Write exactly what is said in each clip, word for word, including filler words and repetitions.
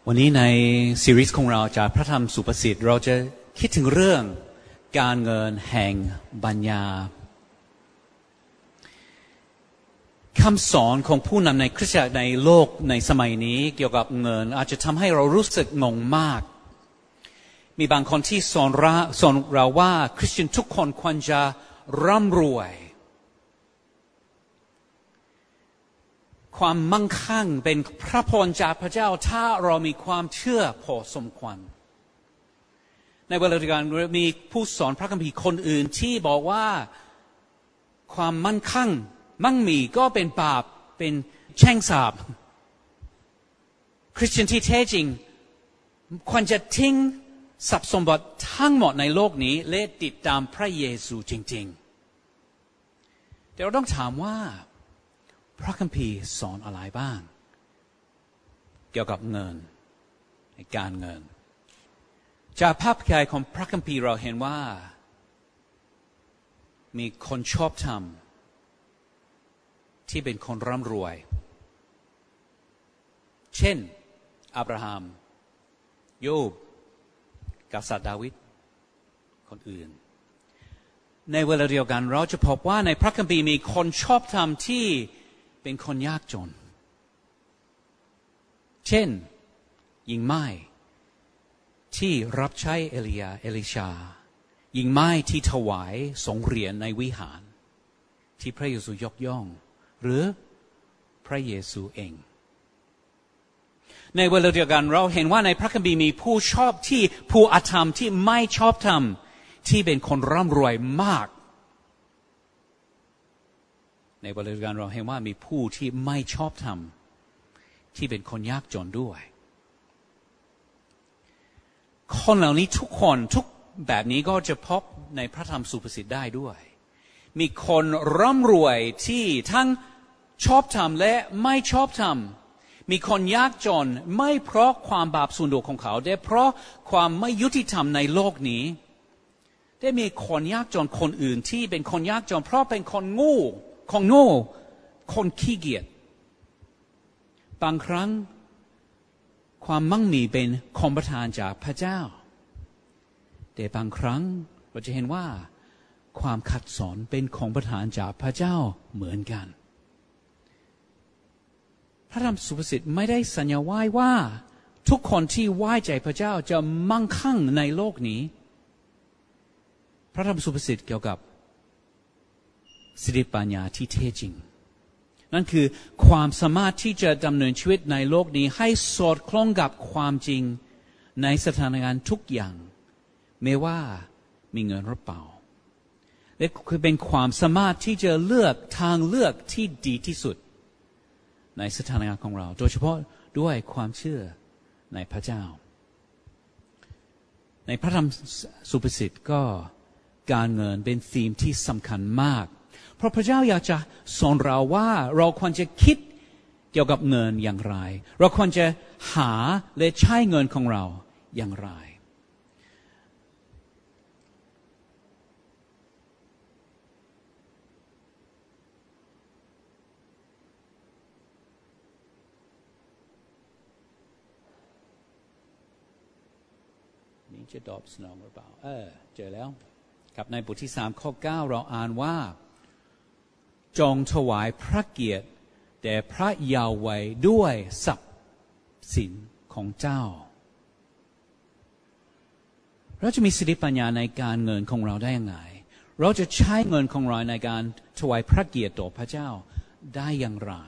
วันนี้ในซีรีส์ของเราจากพระธรรมสุภาษิตเราจะคิดถึงเรื่องการเงินแห่งปัญญาคำสอนของผู้นำในคริสตจักรในโลกในสมัยนี้เกี่ยวกับเงินอาจจะทำให้เรารู้สึกงงมากมีบางคนที่สอนเราสอนเราว่าคริสเตียนทุกคนควรจะร่ำรวยความมั่งคั่งเป็นพระพรจากพระเจ้าถ้าเรามีความเชื่อพอสมควรในเวลาเดียวกันมีผู้สอนพระคัมภีร์คนอื่นที่บอกว่าความมั่งคั่งมั่งมีก็เป็นบาปเป็นแช่งสาปคริสเตียนที่แท้จริงควรจะทิ้งทรัพย์สมบัติทั้งหมดในโลกนี้และติดตามพระเยซูจริงๆแต่เราต้องถามว่าพระคัมภีร์สอนอะไรบ้างเกี่ยวกับเงินในการเงินจากภาพใหญ่ของพระคัมภีร์เราเห็นว่ามีคนชอบธรรมที่เป็นคนร่ำรวยเช่นอับราฮัมโยบกษัตริย์ดาวิดคนอื่นในเวลาเดียวกันเราจะพบว่าในพระคัมภีร์มีคนชอบธรรมที่เป็นคนยากจนเช่นหญิงไม้ที่รับใช้เอลียาเอลิชาหญิงไม้ที่ถวายสงฆ์เหรียญในวิหารที่พระเยซูยกย่องหรือพระเยซูเองในเวลาเดียวกันเราเห็นว่าในพระคัมภีร์มีผู้ชอบที่ผู้อธรรมที่ไม่ชอบธรรมที่เป็นคนร่ำรวยมากในเวลาเดียวกันเราเห็นว่ามีผู้ที่ไม่ชอบธรรมที่เป็นคนยากจนด้วยคนเหล่านี้ทุกคนทุกแบบนี้ก็จะพบในพระธรรมสุภาษิตได้ด้วยมีคนร่ำรวยที่ทั้งชอบธรรมและไม่ชอบธรรมมีคนยากจนไม่เพราะความบาปส่วนตัวของเขาแต่เพราะความไม่ยุติธรรมในโลกนี้ได้มีคนยากจนคนอื่นที่เป็นคนยากจนเพราะเป็นคนโง่คนโง่คนขี้เกียจบางครั้งความมั่งมีเป็นของประทานจากพระเจ้าแต่บางครั้งเราจะเห็นว่าความขัดสนเป็นของประทานจากพระเจ้าเหมือนกันพระธรรมสุภาษิตไม่ได้สัญญาไว้ว่าทุกคนที่ไหว้ใจพระเจ้าจะมั่งคั่งในโลกนี้พระธรรมสุภาษิตเกี่ยวกับสติปัญญาที่แท้จริงนั่นคือความสามารถที่จะดำเนินชีวิตในโลกนี้ให้สอดคล้องกับความจริงในสถานการณ์ทุกอย่างไม่ว่ามีเงินหรือเปล่าและคือเป็นความสามารถที่จะเลือกทางเลือกที่ดีที่สุดในสถานการณ์ของเราโดยเฉพาะด้วยความเชื่อในพระเจ้าในพระธรรมสุภาษิตก็การเงินเป็นธีมที่สำคัญมากเพราะพระเจ้าอยากจะสอนเราว่าเราควรจะคิดเกี่ยวกับเงินอย่างไรเราควรจะหาและใช้เงินของเราอย่างไรนี่จะตอบสนองหรือเปล่าเออเจอแล้วครับในบทที่สามข้อเก้าเราอ่านว่าจงถวายพระเกียรติแด่พระยาเวห์ด้วยทรัพย์สินของเจ้าเราจะมีสติปัญญาในการเงินของเราได้ยังไงเราจะใช้เงินของเราในการถวายพระเกียรติต่อพระเจ้าได้อย่างไร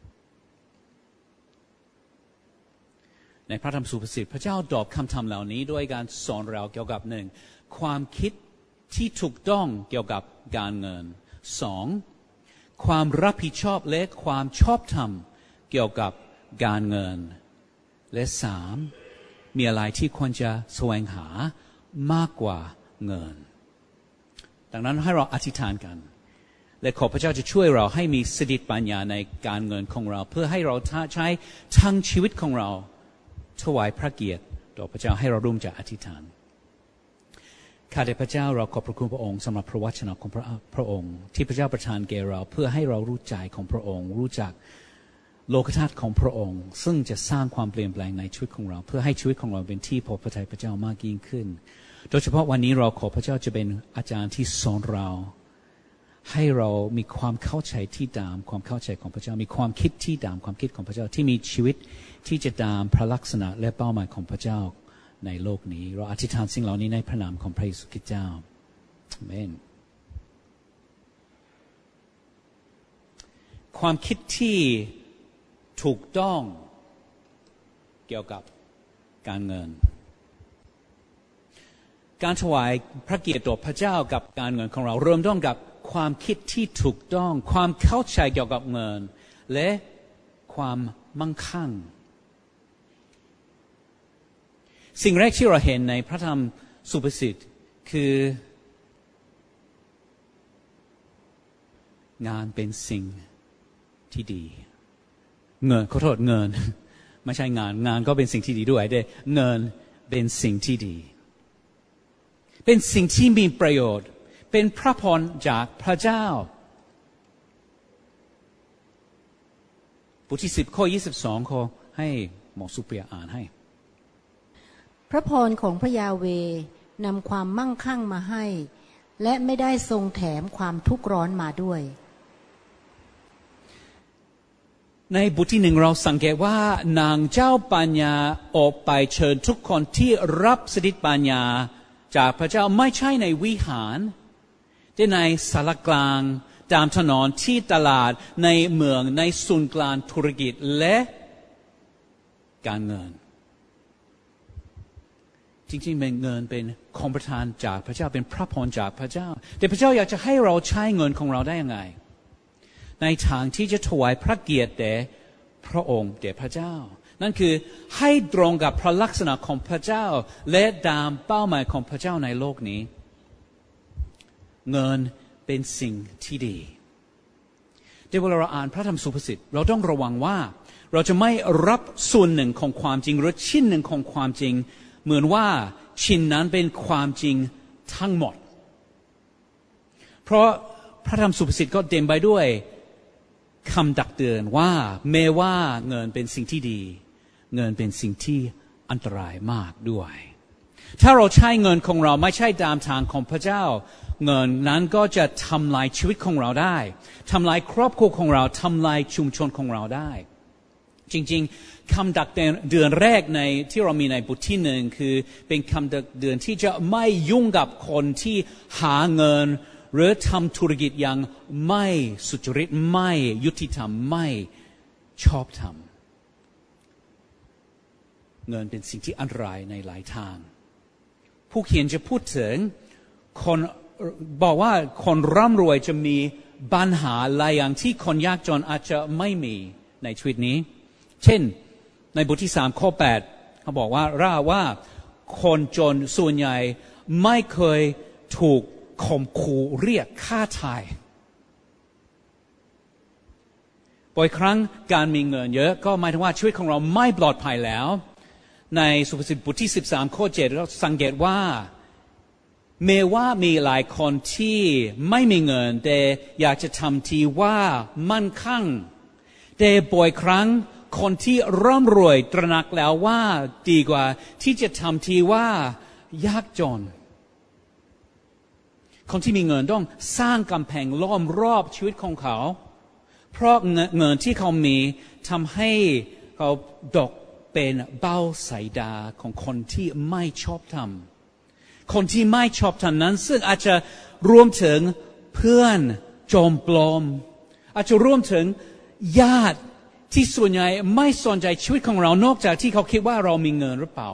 ในพระธรรมสุภาษิตพระเจ้าตอบคำถามเหล่านี้ด้วยการสอนเราเกี่ยวกับหนึ่งความคิดที่ถูกต้องเกี่ยวกับการเงินสองความรับผิดชอบและความชอบธรรมเกี่ยวกับการเงินและสามมีอะไรที่ควรจะแสวงหามากกว่าเงินดังนั้นให้เราอธิษฐานกันและขอพระเจ้าจะช่วยเราให้มีสติปัญญาในการเงินของเราเพื่อให้เราใช้ทั้งชีวิตของเราถวายพระเกียรติต่อพระเจ้าให้เราร่วมใจอธิษฐานข้าแต่พระเจ้าเราขอบพระคุณพระองค์สำหรับพระวจนะของพระพระองค์ที่พระเจ้าประทานแก่เราเพื่อให้เรารู้ใจของพระองค์รู้จักโลกธาตุของพระองค์ซึ่งจะสร้างความเปลี่ยนแปลงในชีวิตของเราเพื่อให้ชีวิตของเราเป็นที่พอพระทัยพระเจ้ามากยิ่งขึ้นโดยเฉพาะวันนี้เราขอพระเจ้าจะเป็นอาจารย์ที่สอนเราให้เรามีความเข้าใจที่ตามความเข้าใจของพระเจ้ามีความคิดที่ตามความคิดของพระเจ้าที่มีชีวิตที่จะตามพระลักษณะและเป้าหมายของพระเจ้าในโลกนี้เราอธิษฐานสิ่งเหล่านี้ในพระนามของพระเยซูคริสต์เจ้าอาเมนความคิดที่ถูกต้องเกี่ยวกับการเงินการถวายพระเกียรติต่อพระเจ้ากับการเงินของเราเริ่มต้นกับความคิดที่ถูกต้องความเข้าใจเกี่ยวกับเงินและความมั่งคั่งสิ่งแรกที่เราเห็นในพระธรรมสุภาษิตคืองานเป็นสิ่งที่ดีเงินขอโทษเงินไม่ใช่งานงานก็เป็นสิ่งที่ดีด้วยแต่เงินเป็นสิ่งที่ดีเป็นสิ่งที่มีประโยชน์เป็นพระพรจากพระเจ้าบทที่สิบข้อยี่สิบสองขอให้หมอสุเปียอ่านให้พระพรของพระยาเวห์นำความมั่งคั่งมาให้และไม่ได้ทรงแถมความทุกข์ร้อนมาด้วยในบทที่หนึ่งเราสังเกตว่านางเจ้าปัญญาออกไปเชิญทุกคนที่รับสถิตปัญญาจากพระเจ้าไม่ใช่ในวิหารแต่ในศาลากลางตามถนนที่ตลาดในเมืองในศูนย์กลางธุรกิจและการเงินจริงๆเป็นเงินเป็นของประทานจากพระเจ้าเป็นพระพรจากพระเจ้าแต่พระเจ้าอยากจะให้เราใช้เงินของเราได้ยังไงในทางที่จะถวายพระเกียรติแด่พระองค์แด่พระเจ้านั่นคือให้ตรงกับพระลักษณะของพระเจ้าและตามเป้าหมายของพระเจ้าในโลกนี้เงินเป็นสิ่งที่ดีแต่เวลาเราอ่านพระธรรมสุภาษิตเราต้องระวังว่าเราจะไม่รับส่วนหนึ่งของความจริงหรือชิ้นหนึ่งของความจริงเหมือนว่าชิ้นนั้นเป็นความจริงทั้งหมดเพราะพระธรรมสุภาษิตก็เต็มไปด้วยคำตักเตือนว่าแม้ว่าเงินเป็นสิ่งที่ดีเงินเป็นสิ่งที่อันตรายมากด้วยถ้าเราใช้เงินของเราไม่ใช่ตามทางของพระเจ้าเงินนั้นก็จะทำลายชีวิตของเราได้ทำลายครอบครัวของเราทำลายชุมชนของเราได้จริงๆคำตักเตือนแรกในที่เรามีในบทที่หนึ่งคือเป็นคำตักเตือนที่จะไม่ยุ่งกับคนที่หาเงินหรือทำธุรกิจอย่างไม่สุจริตไม่ยุติธรรมไม่ชอบธรรมเงินเป็นสิ่งที่อันตรายในหลายทางผู้เขียนจะพูดถึงคนบอกว่าคนร่ำรวยจะมีปัญหาหลายอย่างที่คนยากจนอาจจะไม่มีในชีวิตนี้เช่นในบทที่สามข้อแปดเขาบอกว่าร่าว่าคนจนส่วนใหญ่ไม่เคยถูกข่มขู่เรียกค่าไถ่บ่อยครั้งการมีเงินเยอะก็หมายถึงว่าชีวิตของเราไม่ปลอดภัยแล้วในสุภาษิตบทที่สิบสามข้อเจ็ดเราสังเกตว่าแม้ว่ามีหลายคนที่ไม่มีเงินแต่อยากจะทำทีว่ามั่นคงแต่บ่อยครั้งคนที่ร่ำรวยตระหนักแล้วว่าดีกว่าที่จะทำทีว่ายากจนคนที่มีเงินต้องสร้างกำแพงล้อมรอบชีวิตของเขาเพราะเงินที่เขามีทำให้เขาตกเป็นเบ้าสายตาของคนที่ไม่ชอบธรรมคนที่ไม่ชอบธรรมนั้นซึ่งอาจจะรวมถึงเพื่อนโจมปลอมอาจจะรวมถึงญาติที่ส่วนใหญ่ไม่สนใจชีวิตของเรานอกจากที่เขาคิดว่าเรามีเงินหรือเปล่า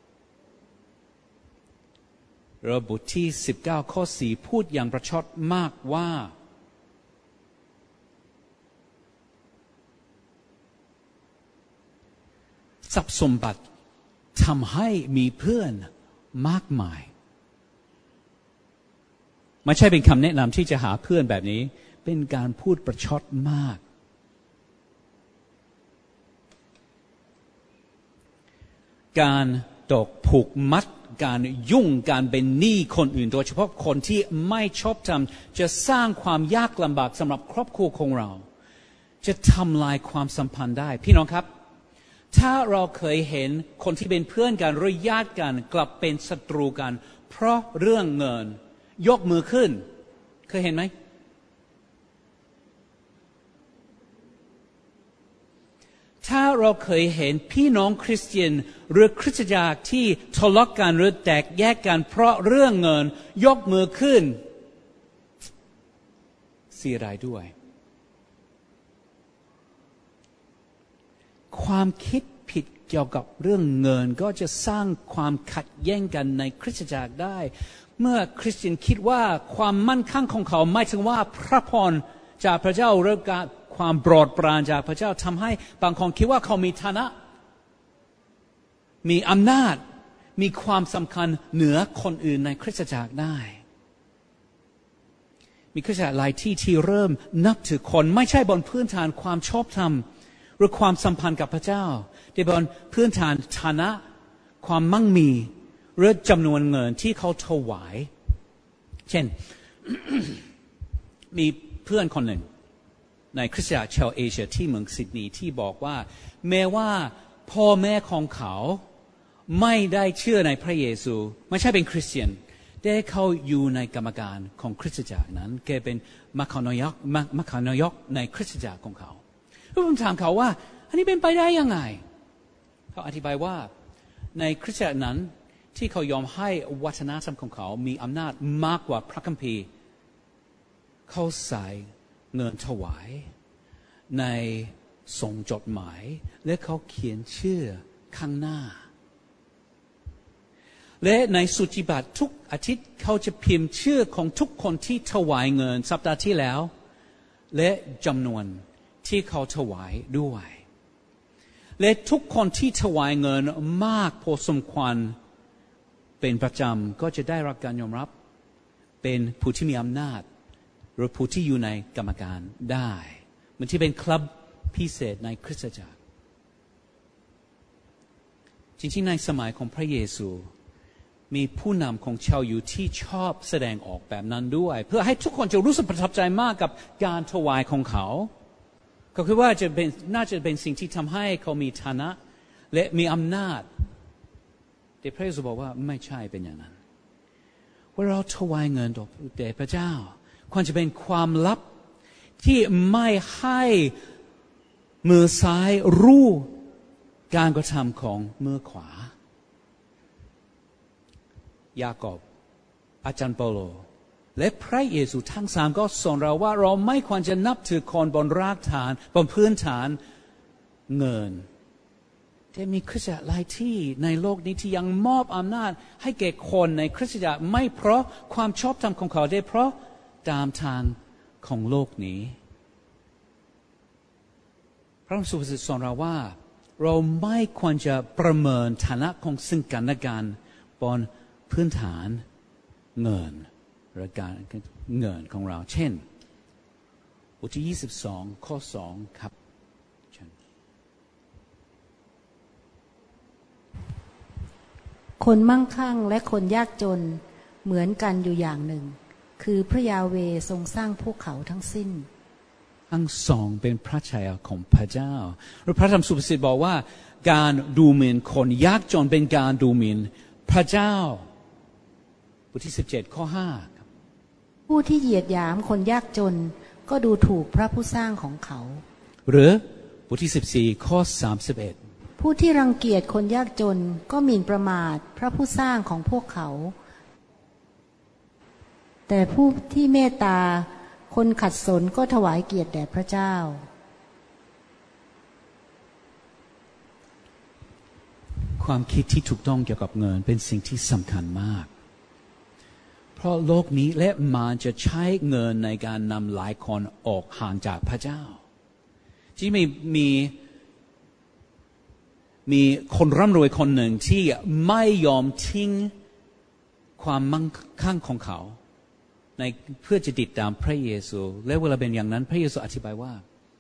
ระบทที่สิบเก้าข้อสี่พูดอย่างประชดมากว่าทรัพย์สมบัติทำให้มีเพื่อนมากมายไม่ใช่เป็นคำแนะนำที่จะหาเพื่อนแบบนี้เป็นการพูดประชดมากการตกผูกมัดการยุ่งการเป็นหนี้คนอื่นโดยเฉพาะคนที่ไม่ชอบธรรมจะสร้างความยากลำบากสำหรับครอบครัวของเราจะทำลายความสัมพันธ์ได้พี่น้องครับถ้าเราเคยเห็นคนที่เป็นเพื่อนกันหรือญาติกันกลับเป็นศัตรูกันเพราะเรื่องเงินยกมือขึ้นเคยเห็นไหมถ้าเราเคยเห็นพี่น้องคริสเตียนหรือคริสตจักรที่ทะเลาะกันหรือแตกแยกกันเพราะเรื่องเงินยกมือขึ้นเสียดายด้วยความคิดผิดเกี่ยวกับเรื่องเงินก็จะสร้างความขัดแย้งกันในคริสตจักรได้เมื่อคริสเตียนคิดว่าความมั่นคงของเขาหมายถึงว่าพระพรจากพระเจ้าหรือการความโปรดปรานจากพระเจ้าทำให้บางคนคิดว่าเขามีฐานะมีอำนาจมีความสำคัญเหนือคนอื่นในคริสตจักรได้มีคริสตจักรหลายที่ที่เริ่มนับถือคนไม่ใช่บนพื้นฐานความชอบธรรมหรือความสัมพันธ์กับพระเจ้าแต่บนพื้นฐานฐานะความมั่งมีหรือจำนวนเงินที่เขาถวายเช่น มีเพื่อนคนหนึ่งในคริสตจักรชาวเอเชียที่เมืองซิดนีย์ที่บอกว่าแม้ว่าพ่อแม่ของเขาไม่ได้เชื่อในพระเยซูไม่ใช่เป็นคริสเตียนแต่เขาอยู่ในกรรมการของคริสตจักรนั้นแกเป็นมัคคานายกมัคคานายกในคริสตจักรของเขาแล้วผมถามเขาว่าอันนี้เป็นไปได้ยังไงเขาอธิบายว่าในคริสตจักรนั้นที่เขายอมให้วัฒนธรรมของเขามีอำนาจมากกว่าพระคัมภีร์เขาใส่เงินถวายในส่งจดหมายและเขาเขียนชื่อข้างหน้าและในสุจิบัตรทุกอาทิตย์เขาจะพิมพ์ชื่อของทุกคนที่ถวายเงินสัปดาห์ที่แล้วและจำนวนที่เขาถวายด้วยและทุกคนที่ถวายเงินมากพอสมควรเป็นประจำก็จะได้รับการยอมรับเป็นผู้ที่มีอำนาจหรือผู้ที่อยู่ในกรรมการได้เหมือนที่เป็นคลับพิเศษในคริสตจักรจริงๆในสมัยของพระเยซูมีผู้นำของชาวยิวที่ชอบแสดงออกแบบนั้นด้วยเพื่อให้ทุกคนจะรู้สึกประทับใจมากกับการถวายของเขาก็คือว่าจะเป็นน่าจะเป็นสิ่งที่ทำให้เขามีฐานะและมีอำนาจแต่พระเยซูบอกว่าไม่ใช่เป็นอย่างนั้นว่าเราถวายเงินแด่พระเจ้าควรจะเป็นความลับที่ไม่ให้มือซ้ายรู้การกระทำของมือขวายากอบอาจารย์เปาโลและพระเยซูทั้งสามก็สอนเราว่าเราไม่ควรจะนับถือคนบนรากฐานบนพื้นฐานเงินแต่มีคริสตจักรหลายที่ในโลกนี้ที่ยังมอบอำนาจให้แก่คนในคริสตจักรไม่เพราะความชอบธรรมของเขาได้เพราะตามทางของโลกนี้พระธรรมสุภาษิตสอนเราว่าเราไม่ควรจะประเมินฐานะของซึ่งกันและกันบนพื้นฐานเงินหรือการเงินของเราเช่นบทที่ยี่สิบสองข้อสองครับคนมั่งคั่งและคนยากจนเหมือนกันอยู่อย่างหนึ่งคือพระยาเวห์ทรงสร้างพวกเขาทั้งสิ้นทั้งสองเป็นพระชัยของพระเจ้าหรือพระธรรมสุภาษิตบอกว่าการดูหมิ่นคนยากจนเป็นการดูหมิ่นพระเจ้าบทที่สิบเจ็ดข้อห้าผู้ที่เหยียดหยามคนยากจนก็ดูถูกพระผู้สร้างของเขาหรือบทที่สิบสี่ข้อสามสิบเอ็ดผู้ที่รังเกียจคนยากจนก็หมิ่นประมาทพระผู้สร้างของพวกเขาแต่ผู้ที่เมตตาคนขัดสนก็ถวายเกียรติแด่พระเจ้าความคิดที่ถูกต้องเกี่ยวกับเงินเป็นสิ่งที่สำคัญมากเพราะโลกนี้และมารจะใช้เงินในการนำหลายคนออกห่างจากพระเจ้าที่มีมีมีคนร่ำรวยคนหนึ่งที่ไม่ยอมทิ้งความมั่งคั่งของเขาในเพื่อจะติดตามพระเยซูและเวลาเป็นอย่างนั้นพระเยซูอธิบายว่า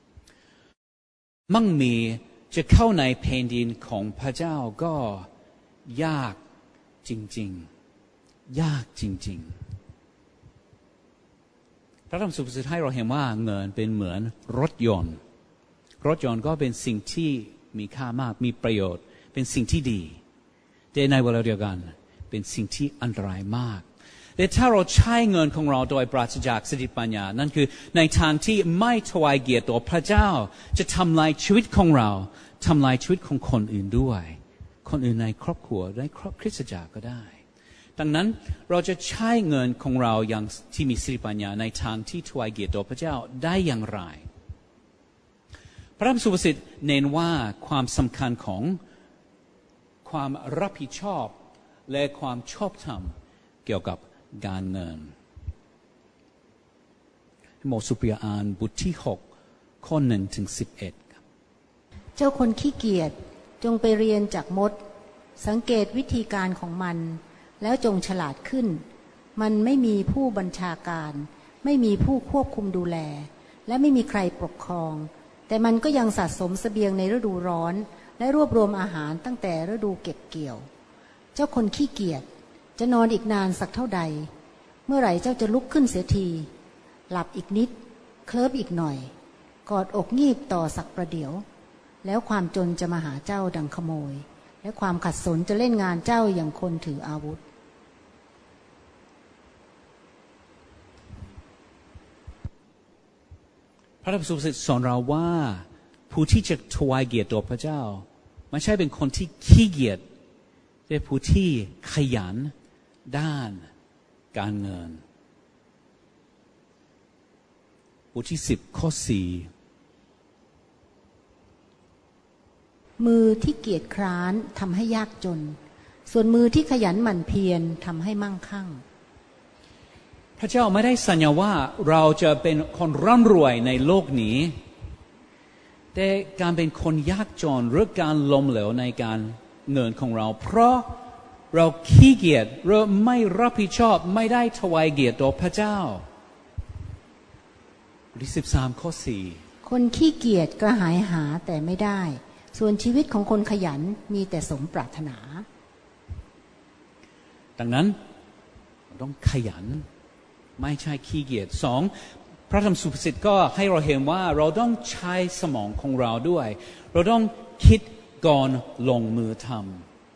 มั่งมีจะเข้าในแผ่นดินของพระเจ้าก็ยากจริงๆยากจริงๆพระธรรมสุภาษิตให้เราเห็นว่าเงินเป็นเหมือนรถยนต์รถยนต์ก็เป็นสิ่งที่มีค่ามากมีประโยชน์เป็นสิ่งที่ดีแต่ในเวลาเดียวกันเป็นสิ่งที่อันตรายมากแต่ถ้าเราใช้เงินของเราโดยปราศจากสติปัญญานั่นคือในทางที่ไม่ถวายเกียรติต่อพระเจ้าจะทำลายชีวิตของเราทำลายชีวิตของคนอื่นด้วยคนอื่นในครอบครัวในครอบคริสตจักรก็ได้ดังนั้นเราจะใช้เงินของเราอย่างที่มีสติปัญญาในทางที่ถวายเกียรติต่อพระเจ้าได้อย่างไรพระธรรมสุภาษิตเน้นว่าความสำคัญของความรับผิดชอบและความชอบธรรมเกี่ยวกับการเงินโมสุปริยาอ่านบทที่หกข้อหนึ่งถึงสิบเอ็ดครับเจ้าคนขี้เกียจจงไปเรียนจากมดสังเกตวิธีการของมันแล้วจงฉลาดขึ้นมันไม่มีผู้บัญชาการไม่มีผู้ควบคุมดูแลและไม่มีใครปกครองแต่มันก็ยังสะสมเสบียงในฤดูร้อนและรวบรวมอาหารตั้งแต่ฤดูเก็บเกี่ยวเจ้าคนขี้เกียจจะนอนอีกนานสักเท่าใดเมื่อไหร่เจ้าจะลุกขึ้นเสียทีหลับอีกนิดเคลิ้มอีกหน่อยกอดอกงีบต่อสักประเดี๋ยวแล้วความจนจะมาหาเจ้าดังขโมยและความขัดสนจะเล่นงานเจ้าอย่างคนถืออาวุธพระธรรมสุภาษิตสอนเราว่าผู้ที่จะถวายเกียรติต่อพระเจ้าไม่ใช่เป็นคนที่ขี้เกียจแต่ผู้ที่ขยันด้านการเงินบทที่สิบข้อสี่มือที่เกียจคร้านทำให้ยากจนส่วนมือที่ขยันหมั่นเพียรทำให้มั่งคั่งพระเจ้าไม่ได้สัญญาว่าเราจะเป็นคนร่ำรวยในโลกนี้แต่การเป็นคนยากจนหรือการล้มเหลวในการเงินของเราเพราะเราขี้เกียจหรือไม่รับผิดชอบไม่ได้ถวายเกียรติต่อพระเจ้าบทที่สิบสามข้อสี่คนขี้เกียจกระหายหาแต่ไม่ได้ส่วนชีวิตของคนขยันมีแต่สมปรารถนาดังนั้นเราต้องขยันไม่ใช่ขี้เกียจสองพระธรรมสุภาษิตก็ให้เราเห็นว่าเราต้องใช้สมองของเราด้วยเราต้องคิดก่อนลงมือทำ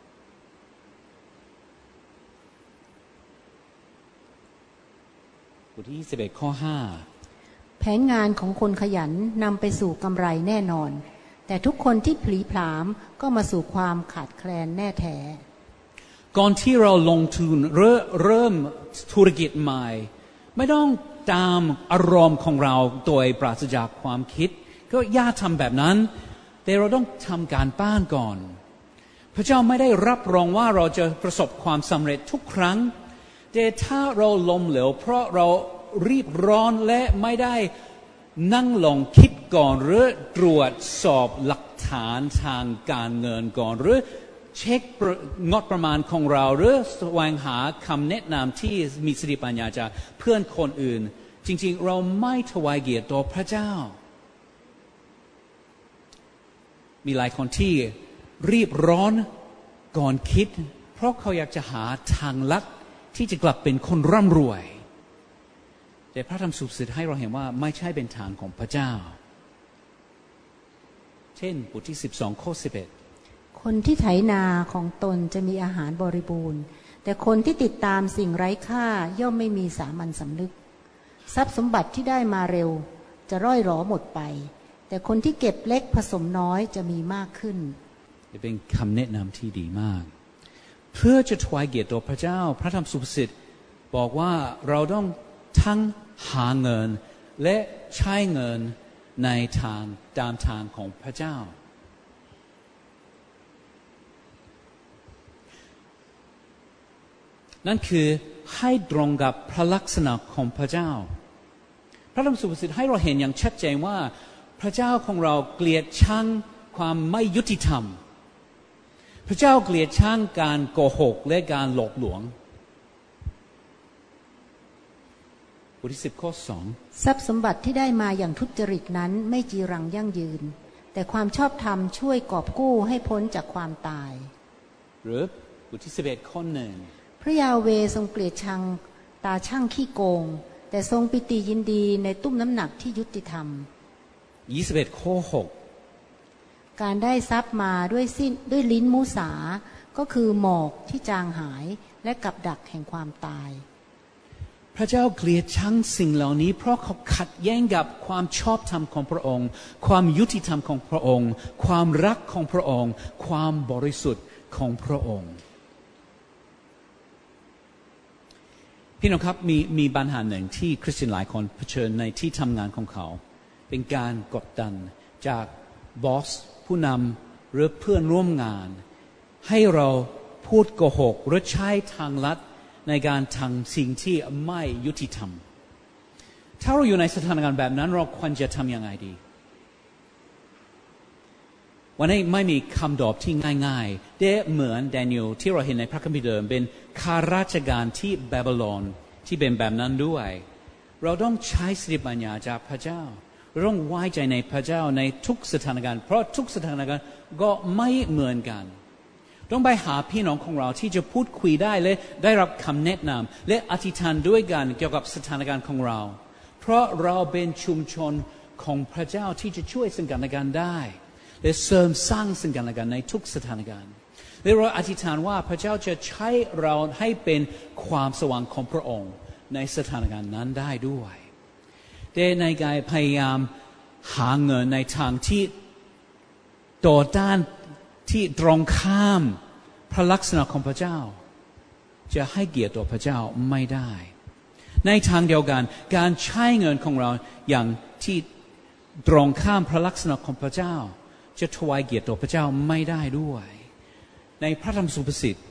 บทที่ยี่สิบเอ็ดข้อห้าแผนงานของคนขยันนำไปสู่กำไรแน่นอนแต่ทุกคนที่ผลีผลามก็มาสู่ความขาดแคลนแน่แท้ก่อนที่เราลงทุนเริ่มเริ่มธุรกิจใหม่ไม่ต้องตามอารมณ์ของเราโดยปราศจากความคิดก็อย่าทำแบบนั้นแต่เราต้องทำการบ้านก่อนพระเจ้าไม่ได้รับรองว่าเราจะประสบความสำเร็จทุกครั้งแต่ถ้าเราล้มเหลวเพราะเรารีบร้อนและไม่ได้นั่งลงคิดก่อนหรือตรวจสอบหลักฐานทางการเงินก่อนหรือเช็คงบประมาณของเราหรือแสวงหาคำแนะนำที่มีสติปัญญาจากเพื่อนคนอื่นจริงๆเราไม่ถวายเกียรติต่อพระเจ้ามีหลายคนที่รีบร้อนก่อนคิดเพราะเขาอยากจะหาทางลัดที่จะกลับเป็นคนร่ำรวยแต่พระธรรมสุภาษิตให้เราเห็นว่าไม่ใช่เป็นทางของพระเจ้าเช่นบทที่สิบสองข้อสิบเอ็ดคนที่ไถนาของตนจะมีอาหารบริบูรณ์แต่คนที่ติดตามสิ่งไร้ค่าย่อมไม่มีสามัญสำนึกทรัพย์สมบัติที่ได้มาเร็วจะร่อยหรอหมดไปแต่คนที่เก็บเล็กผสมน้อยจะมีมากขึ้นเป็นคำแนะนำที่ดีมากเพื่อจะถวายเกียรติต่อพระเจ้าพระธรรมสุภาษิตบอกว่าเราต้องทั้งหาเงินและใช้เงินในทางตามทางของพระเจ้านั่นคือให้ตรงกับพระลักษณะของพระเจ้าพระธรรมสุภาษิตให้เราเห็นอย่างชัดเจนว่าพระเจ้าของเราเกลียดชังความไม่ยุติธรรมพระเจ้าเกลียดชังการโกหกและการหลอกลวงบทที่สิบข้อสองทรัพย์สมบัติที่ได้มาอย่างทุจริตนั้นไม่จีรังยั่งยืนแต่ความชอบธรรมช่วยกอบกู้ให้พ้นจากความตายหรือบทที่สิบเอ็ดข้อหนึ่งพระยาเวทรงเกลียดชังตาช่างขี้โกงแต่ทรงปิติยินดีในตุ้มน้ำหนักที่ยุติธรรมยี่สิบเอ็ดข้อหกการได้ทรัพย์มาด้วยสิ้นด้วยลิ้นมุสาก็คือหมอกที่จางหายและกับดักแห่งความตายพระเจ้าเกลียดชังสิ่งเหล่านี้เพราะเขาขัดแย้งกับความชอบธรรมของพระองค์ความยุติธรรมของพระองค์ความรักของพระองค์ความบริสุทธิ์ของพระองค์พี่น้องครับมีมีปัญหาหนึ่งที่คริสเตียนหลายคนเผชิญในที่ทำงานของเขาเป็นการกดดันจากบอสผู้นำหรือเพื่อนร่วมงานให้เราพูดโกหกหรือใช้ทางลัดในการทำสิ่งที่ไม่ยุติธรรมถ้าเราอยู่ในสถานการณ์แบบนั้นเราควรจะทำยังไงดีวันนี้ไม่มีคำตอบที่ง่ายๆแต่เหมือนแดเนียลที่เราเห็นในพระคัมภีร์เดิมเป็นข้าราชการที่บาบิโลนที่เป็นแบบนั้นด้วยเราต้องใช้สติปัญญาจากพระเจ้าเราต้องไว้ใจในพระเจ้าในทุกสถานการณ์เพราะทุกสถานการณ์ก็ไม่เหมือนกันต้องไปหาพี่น้องของเราที่จะพูดคุยได้และได้รับคำแนะนำและอธิษฐานด้วยกันเกี่ยวกับสถานการณ์ของเราเพราะเราเป็นชุมชนของพระเจ้าที่จะช่วยซึ่งกันและกันได้และเสริมสร้างซึ่งกันและกันในทุกสถานการณ์และเราอธิษฐานว่าพระเจ้าจะใช้เราให้เป็นความสว่างของพระองค์ในสถานการณ์นั้นได้ด้วยแต่ในการพยายามหาเงินในทางที่ต่อต้านที่ตรงข้ามพระลักษณะของพระเจ้าจะให้เกียรติต่อพระเจ้าไม่ได้ในทางเดียวกันการใช้เงินของเราอย่างที่ตรงข้ามพระลักษณะของพระเจ้าจะถวายเกียรติต่อพระเจ้าไม่ได้ด้วยในพระธรรมสุภาษิต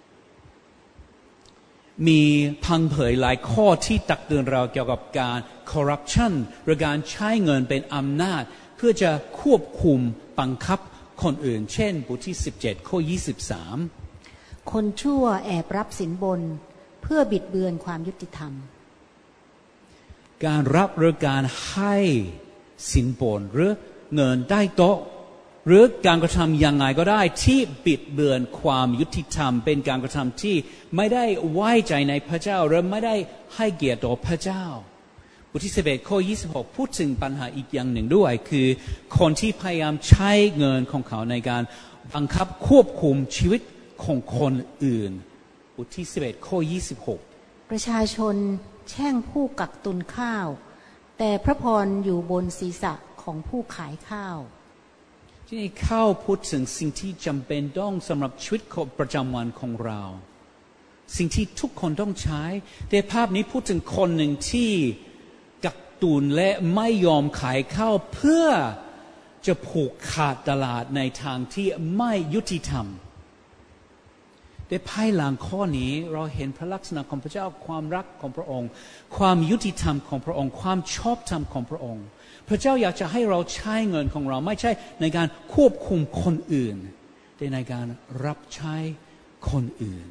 มีพังเผยหลายข้อที่ตักเตือนเราเกี่ยวกับการคอร์รัปชันหรือการใช้เงินเป็นอำนาจเพื่อจะควบคุมบังคับคนอื่นเช่นบทที่สิบเจ็ดข้อยี่สิบสามคนชั่วแอบรับสินบนเพื่อบิดเบือนความยุติธรรมการรับหรือการให้สินบนหรือเงินได้โต๊ะหรือการกระทำยังไงก็ได้ที่บิดเบือนความยุติธรรมเป็นการกระทำที่ไม่ได้ไว้ใจในพระเจ้าหรือไม่ได้ให้เกียรติต่อพระเจ้าบทที่สิบเอ็ดข้อยี่สิบหกพูดถึงปัญหาอีกอย่างหนึ่งด้วยคือคนที่พยายามใช้เงินของเขาในการบังคับควบคุมชีวิตของคนอื่นบทที่สิบเอ็ดข้อยี่สิบหกประชาชนแช่งผู้กักตุนข้าวแต่พระพรอยู่บนศีรษะของผู้ขายข้าวที่นี่ข้าวพูดถึงสิ่งที่จำเป็นต้องสำหรับชีวิตประจำวันของเราสิ่งที่ทุกคนต้องใช้แต่ภาพนี้พูดถึงคนหนึ่งที่กักตุนและไม่ยอมขายข้าวเพื่อจะผูกขาดตลาดในทางที่ไม่ยุติธรรมแต่ภายหลังข้อนี้เราเห็นพระลักษณะของพระเจ้าความรักของพระองค์ความยุติธรรมของพระองค์ความชอบธรรมของพระองค์พระเจ้าอยากจะให้เราใช้เงินของเราไม่ใช่ในการควบคุมคนอื่นแต่ในการรับใช้คนอื่น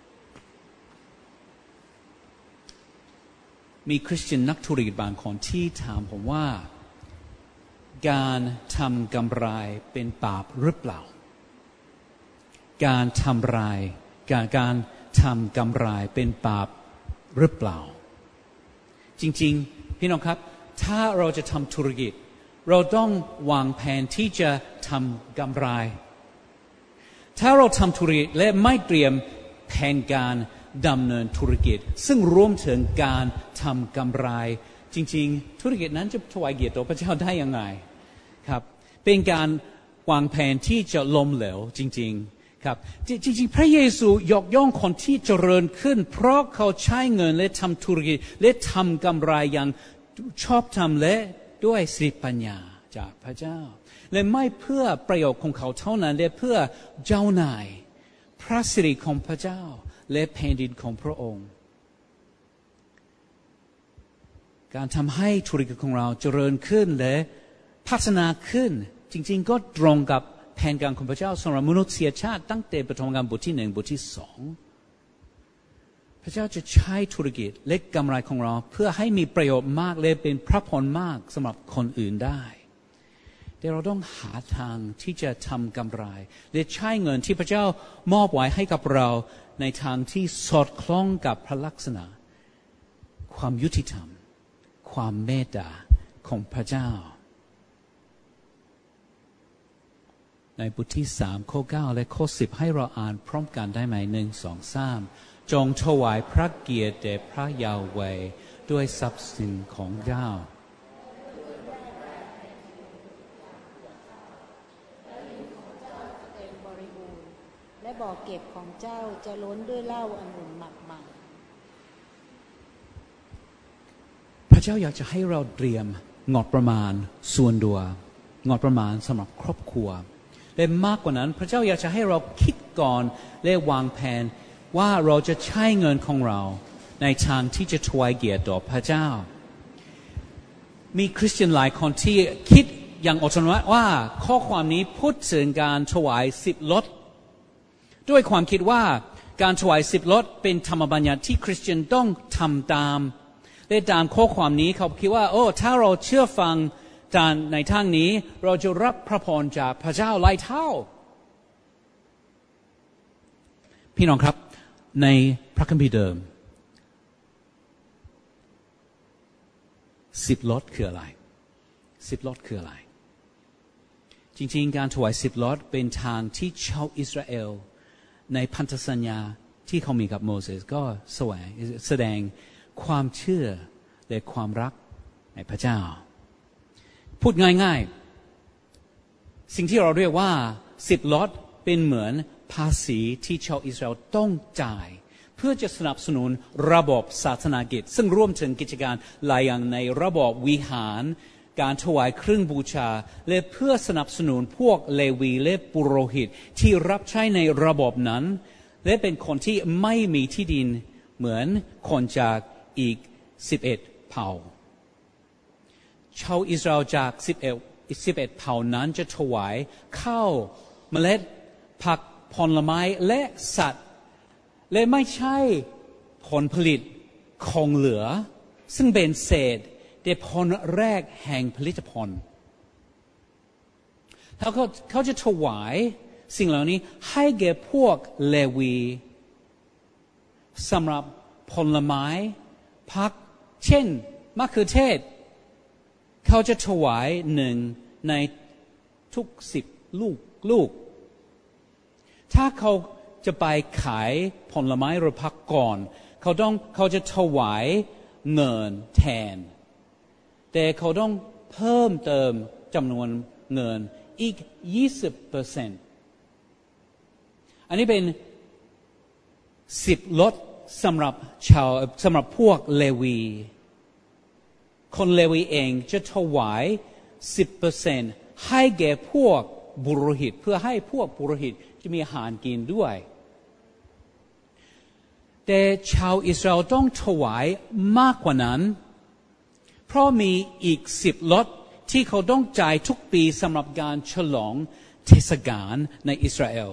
มีคริสเตียนนักธุรกิจบางคนที่ถามผมว่าการทำกำไรเป็นบาปหรือเปล่าการทำรายการการทำกำไรเป็นบาปหรือเปล่าจริงๆพี่น้องครับถ้าเราจะทำธุรกิจเราต้องวางแผนที่จะทำกำไรถ้าเราทำธุรกิจและไม่เตรียมแผนการดำเนินธุรกิจซึ่งรวมถึงการทำกำไรจริงๆธุรกิจนั้นจะถวายเกียรติต่อพระเจ้าได้ยังไงครับเป็นการวางแผนที่จะล้มเหลวจริงๆครับจริงๆพระเยซูยกย่องคนที่เจริญขึ้นเพราะเขาใช้เงินและทำธุรกิจและทำกำไรอย่างชอบธรรมและด้วยสติปัญญาจากพระเจ้าและไม่เพื่อประโยชน์ของเขาเท่านั้นแต่เพื่อเจ้านายพระสิริของพระเจ้าและแผ่นดินของพระองค์การทำให้ธุรกิจของเราเจริญขึ้นและพัฒนาขึ้นจริงๆก็ตรงกับแผนการของพระเจ้าสำหรับมนุษยชาติตั้งแต่ปฐมกาลบทที่หนึ่งบทที่สองพระเจ้าจะใช้ธุรกิจและกำไรของเราเพื่อให้มีประโยชน์มากและเป็นพระพรมากสำหรับคนอื่นได้แต่เราต้องหาทางที่จะทำกำไรและใช้เงินที่พระเจ้ามอบไว้ให้กับเราในทางที่สอดคล้องกับพระลักษณะความยุติธรรมความเมตตาของพระเจ้าในบทที่สามข้อเก้าและข้อสิบให้เราอ่านพร้อมกันได้ไหมหนึ่งสองสามจงถวายพระเกียรติแด่พระยาเวห์ด้วยทรัพย์สินของเจ้าและบ่อเก็บของเจ้าจะล้นด้วยเหล้าองุ่นหมักหมักพระเจ้าอยากจะให้เราเตรียมงบประมาณส่วนตัวงบประมาณสำหรับครอบครัวและมากกว่านั้นพระเจ้าอยากจะให้เราคิดก่อนและวางแผนว่าเราจะใช้เงินของเราในทางที่จะถวายเกียรติต่อพระเจ้ามีคริสเตียนหลายคนที่คิดอย่างอดทนว่าข้อความนี้พูดถึงการถวายสิบลดด้วยความคิดว่าการถวายสิบลดเป็นธรรมบัญญัติที่คริสเตียนต้องทำตามและตามข้อความนี้เขาคิดว่าโอ้ถ้าเราเชื่อฟังในทางนี้เราจะรับพระพรจากพระเจ้าหลายเท่าพี่น้องครับในพระคัมภีร์เดิมสิบลดคืออะไรสิบลดคืออะไรจริงๆการถวายสิบลดเป็นทางที่ชาวอิสราเอลในพันธสัญญาที่เขามีกับโมเสสก็แสวงแสดงความเชื่อและความรักในพระเจ้าพูดง่ายๆสิ่งที่เราเรียกว่าสิบลดเป็นเหมือนภาษีที่ชาวอิสราเอลต้องจ่ายเพื่อจะสนับสนุนระบบศาสนากิจซึ่งร่วมถึงกิจการหลายอย่างในระบบวิหารการถวายเครื่องบูชาและเพื่อสนับสนุนพวกเลวีและปุโรหิตที่รับใช้ในระบบนั้นและเป็นคนที่ไม่มีที่ดินเหมือนคนจากอีกสิบเอ็ดเผ่าชาวอิสราเอลจากสิบเอ็ด สิบเอ็ดเผ่านั้นจะถวายข้าวเมล็ดผักผลไม้และสัตว์และไม่ใช่ผลผลิตของเหลือซึ่งเป็นเศษแต่ผลแรกแห่งผลิตผลเขาเขาจะถวายสิ่งเหล่านี้ให้แก่พวกเลวีสำหรับผลไม้ผักเช่นมะเขือเทศเขาจะถวายหนึ่งในทุกสิบลูกลูกถ้าเขาจะไปขายผลไม้หรือผักก่อนเขาต้องเขาจะถวายเงินแทนแต่เขาต้องเพิ่มเติมจำนวนเงินอีก ยี่สิบเปอร์เซ็นต์ อันนี้เป็นสิบลดสำหรับชาวสำหรับพวกเลวีคนเลวีเองจะถวาย สิบเปอร์เซ็นต์ ให้แก่พวกบุโรหิตเพื่อให้พวกบุโรหิตจะมีอาหารกินด้วยแต่ชาวอิสราเอลต้องถวายมากกว่านั้นเพราะมีอีกสิบลดที่เขาต้องจ่ายทุกปีสำหรับการฉลองเทศกาลในอิสราเอล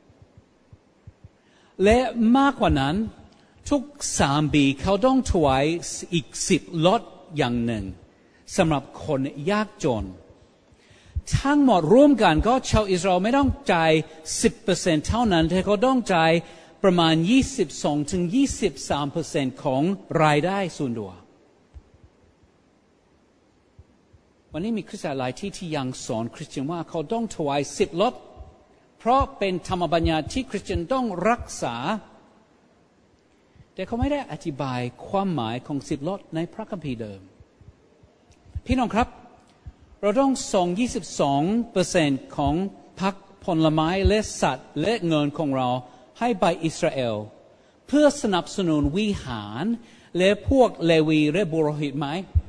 และมากกว่านั้นทุกสามปีเขาต้องถวายอีกสิบลดอย่างหนึ่งสำหรับคนยากจนทั้งหมดร่วมกันก็ชาวอิสราเอลไม่ต้องจ่าย สิบเปอร์เซ็นต์ เท่านั้นแต่เขาต้องจ่ายประมาณ ยี่สิบสองถึงยี่สิบสามเปอร์เซ็นต์ ของรายได้ส่วนตัววันนี้มีคริสเตียนหลายที่ที่ยังสอนคริสเตียนว่าเขาต้องถวายสิบลดเพราะเป็นธรรมบัญญัติที่คริสเตียนต้องรักษาแต่เขาไม่ได้อธิบายความหมายของสิบลดในพระคัมภีร์เดิมพี่น้องครับเราต้องส่ง ยี่สิบสองเปอร์เซ็นต์ ของผักผลไม้และสัตว์และเงินของเราให้ไปอิสราเอลเพื่อสนับสนุนวิหารและพวกเลวีและบุโรหิตไหม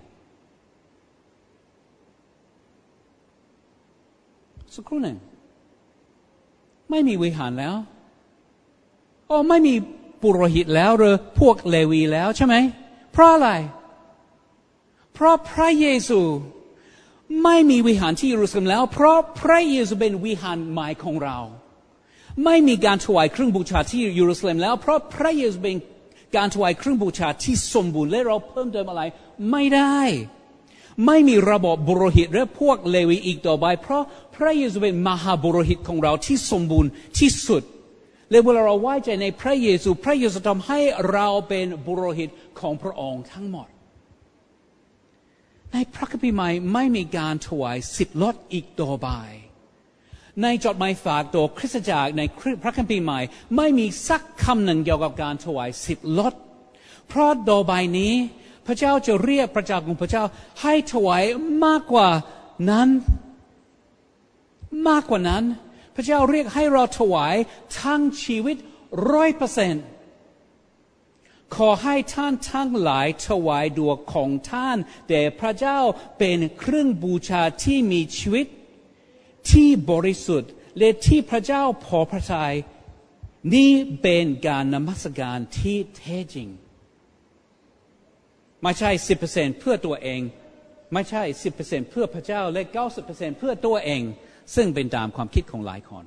สักครู่หนึ่งไม่มีวิหารแล้วอ๋อไม่มีปุโรหิตแล้วหรือพวกเลวีแล้วใช่ไหมเพราะอะไรเพราะพระเยซูไม่มีวิหารที่เยรูซาเล็มแล้วเพราะพระเยซูเป็นวิหารใหม่ของเราไม่มีการถวายเครื่องบูชาที่เยรูซาเล็มแล้วเพราะพระเยซูเป็นการถวายเครื่องบูชาที่สมบูรณ์และเราเพิ่มเติมอะไรไม่ได้ไม่มีระบบบุโรหิตและพวกเลวีอีกต่อไปเพราะพระเยซูเป็นมหาบุโรหิตของเราที่สมบูรณ์ที่สุดและเวลาเราไว้ใจในพระเยซูพระเยซูทำให้เราเป็นบุโรหิตของพระองค์ทั้งหมดในพระคัมภีร์ใหม่ไม่มีการถวายสิบลดอีกต่อไปในจดหมายฝากตัวคริสตจักรในพระคัมภีร์ใหม่ไม่มีสักคำหนึ่งเกี่ยวกับการถวายสิบลดเพราะโดยใบนี้พระเจ้าจะเรียกประชากรของพระเจ้าให้ถวายมากกว่านั้นมากกว่านั้นพระเจ้าเรียกให้เราถวายทั้งชีวิตร้อยเปอร์เซ็นต์ขอให้ท่านทั้งหลายถวายดวงของท่านแด่พระเจ้าเป็นเครื่องบูชาที่มีชีวิตที่บริสุทธิ์และที่พระเจ้าพอพระทัยนี่เป็นการนมัสการที่แท้จริงไม่ใช่ สิบเปอร์เซ็นต์ เพื่อตัวเองไม่ใช่ สิบเปอร์เซ็นต์ เพื่อพระเจ้าและ เก้าสิบเปอร์เซ็นต์ เพื่อตัวเองซึ่งเป็นตามความคิดของหลายคน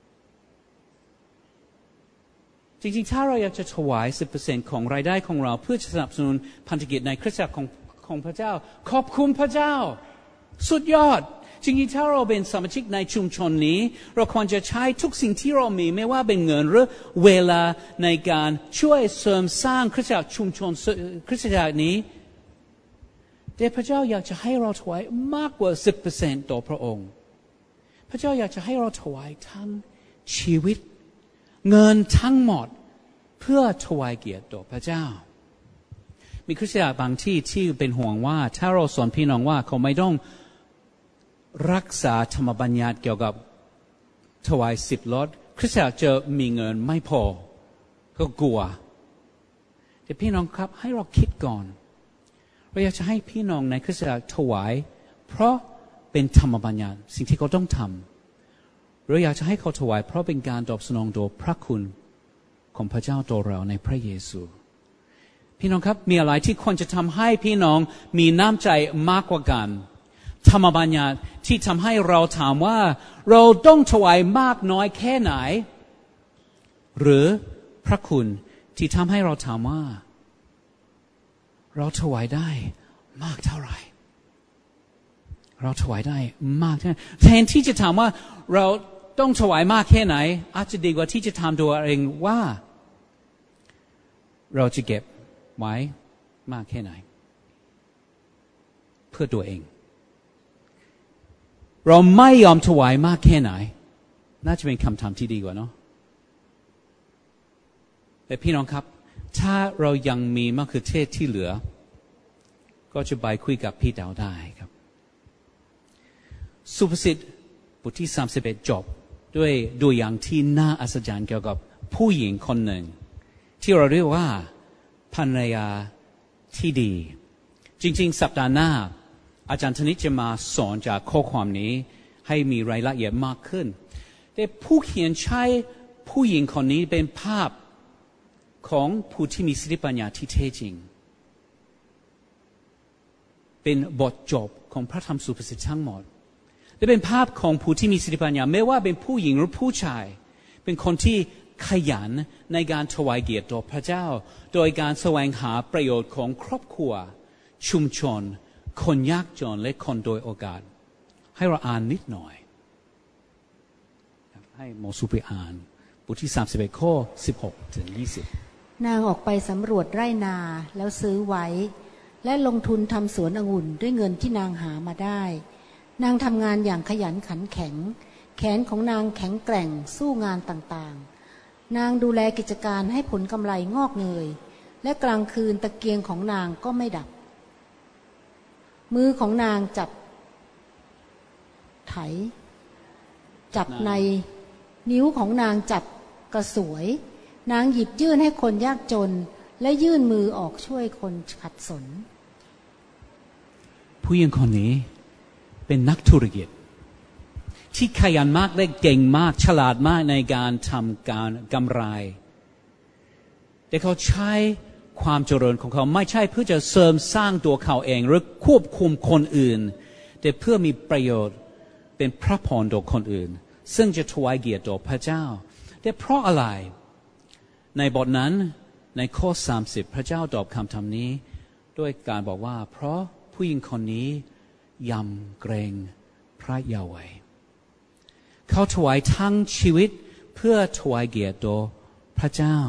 จริงๆถ้าเราอยากจะถวาย สิบเปอร์เซ็นต์ ของรายได้ของเราเพื่อสนับสนุนพันธกิจในคริสตจักรของของพระเจ้าขอบคุณพระเจ้าสุดยอดจริงๆถ้าเราเป็นสมาชิกในชุมชนนี้เราควรจะใช้ทุกสิ่งที่เรามีไม่ว่าเป็นเงินหรือเวลาในการช่วยเสริมสร้างคริสตจักรชุมชนคริสตจักรนี้แต่พระเจ้าอยากจะให้เราถวายมากกว่า สิบเปอร์เซ็นต์ ต่อพระองค์พระเจ้าอยากจะให้เราถวายทั้งชีวิตเงินทั้งหมดเพื่อถวายเกียรติต่อพระเจ้ามีคริสตจักรบางที่ที่เป็นห่วงว่าถ้าเราสอนพี่น้องว่าเขาไม่ต้องรักษาธรรมบัญญัติเกี่ยวกับถวายสิบลดคริสตจักรจะมีเงินไม่พอก็กลัวแต่พี่น้องครับให้เราคิดก่อนเราอยากจะให้พี่น้องในคริสตจักรถวายเพราะเป็นธรรมบัญญัติสิ่งที่เขาต้องทำเราอยากจะให้เขาถวายเพราะเป็นการตอบสนองต่อพระคุณของพระเจ้าต่อเราในพระเยซูพี่น้องครับมีอะไรที่ควรจะทำให้พี่น้องมีน้ำใจมากกว่ากันธรรมบัญญัติที่ทำให้เราถามว่าเราต้องถวายมากน้อยแค่ไหนหรือพระคุณที่ทำให้เราถามว่าเราถวายได้มากเท่าไหร่เราถวายได้มากแค่ไหนแทนที่จะถามว่าเราต้องถวายมากแค่ไหนอาจจะดีกว่าที่จะถามตัวเองว่าเราจะเก็บไว้มากแค่ไหนเพื่อตัวเองเราไม่ยอมถวายมากแค่ไหนน่าจะเป็นคำถามที่ดีกว่าเนาะแต่พี่น้องครับถ้าเรายังมีมะเขือเทศที่เหลือก็จะไปคุยกับพี่ดาวได้ครับสุภาษิตบทที่สามสิบเอ็ดจบด้วยตัวอย่างที่น่าอัศจรรย์เกี่ยวกับผู้หญิงคนหนึ่งที่เราเรียกว่าภรรยาที่ดีจริงๆสัปดาห์หน้าอาจารย์ธนิตจะมาสอนจากข้อความนี้ให้มีรายละเอียดมากขึ้นแต่ผู้เขียนใช้ผู้หญิงคนนี้เป็นภาพของผู้ที่มีสติปัญญาที่แท้จริงเป็นบทจบของพระธรรมสุภาษิตทั้งหมดและเป็นภาพของผู้ที่มีสติปัญญาไม่ว่าเป็นผู้หญิงหรือผู้ชายเป็นคนที่ขยันในการถวายเกียรติต่อพระเจ้าโดยการแสวงหาประโยชน์ของครอบครัวชุมชนคนยากจนและคนโดยโอกาสให้เราอ่านนิดหน่อยให้โมสุไปอ่านบทที่สามสิบเอ็ดข้อสิบหกถึงยี่สิบนางออกไปสำรวจไร่นาแล้วซื้อไว้และลงทุนทำสวนองุ่นด้วยเงินที่นางหามาได้นางทำงานอย่างขยันขันแข็งแขนของนางแข็งแกร่งสู้งานต่างๆนางดูแลกิจการให้ผลกำไรงอกเงยและกลางคืนตะเกียงของนางก็ไม่ดับมือของนางจับไถจับในนิ้วของนางจับกระสวยนางหยิบยื่นให้คนยากจนและยื่นมือออกช่วยคนขัดสนผู้หญิงคนนี้เป็นนักธุรกิจที่ขยันมากและเก่งมากฉลาดมากในการทำการกำไรแต่เขาใช้ความเจริญของเขาไม่ใช่เพื่อจะเสริมสร้างตัวเขาเองหรือควบคุมคนอื่นแต่เพื่อมีประโยชน์เป็นพระพรต่อคนอื่นซึ่งจะถวายเกียรติต่อพระเจ้าแต่เพราะอะไรในบทนั้นในข้อสามสิบพระเจ้าตอบคำถามนี้ด้วยการบอกว่าเพราะผู้หญิงคนนี้ยำเกรงพระยาเวห์เขาถวายทั้งชีวิตเพื่อถวายเกียรติต่อพระเจ้า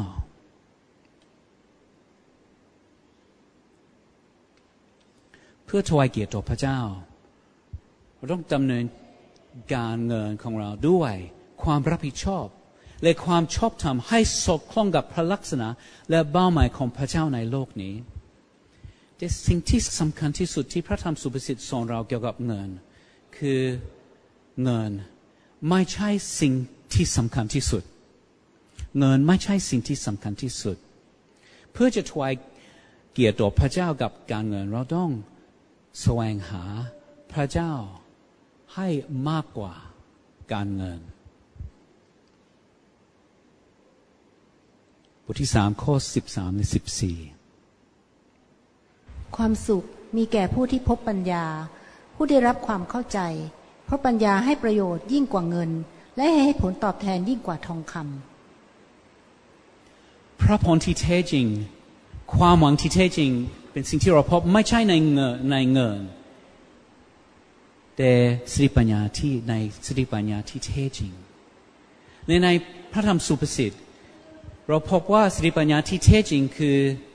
เพื่อถวายเกียรติต่อพระเจ้าเราต้องดำเนินการเงินของเราด้วยความรับผิดชอบและความชอบธรรมให้สอดคล้องกับพระลักษณะและเป้าหมายของพระเจ้าในโลกนี้แต่สิ่งที่สำคัญที่สุดที่พระธรรมสุภาษิตสอนเราเกี่ยวกับเงินคือเงินไม่ใช่สิ่งที่สำคัญที่สุดเงินไม่ใช่สิ่งที่สำคัญที่สุดเพื่อจะถวายเกียรติต่อพระเจ้ากับการเงินเราต้องแสวงหาพระเจ้าให้มากกว่าการเงินบทที่สามข้อสิบสามและสิบสี่ความสุขมีแก่ผู้ที่พบปัญญาผู้ได้รับความเข้าใจเพราะปัญญาให้ประโยชน์ยิ่งกว่าเงินและให้ผลตอบแทนยิ่งกว่าทองคำพระพรที่แท้จริงความหวังที่แท้จริงเป็นสิ่งที่เราพบไม่ใช่ในเงินในเงินแต่สติปัญญาที่ในสติปัญญาที่แท้จริงในในพระธรรมสุภาษิตเราพบว่าสติปัญญาที่แท้จริงคือ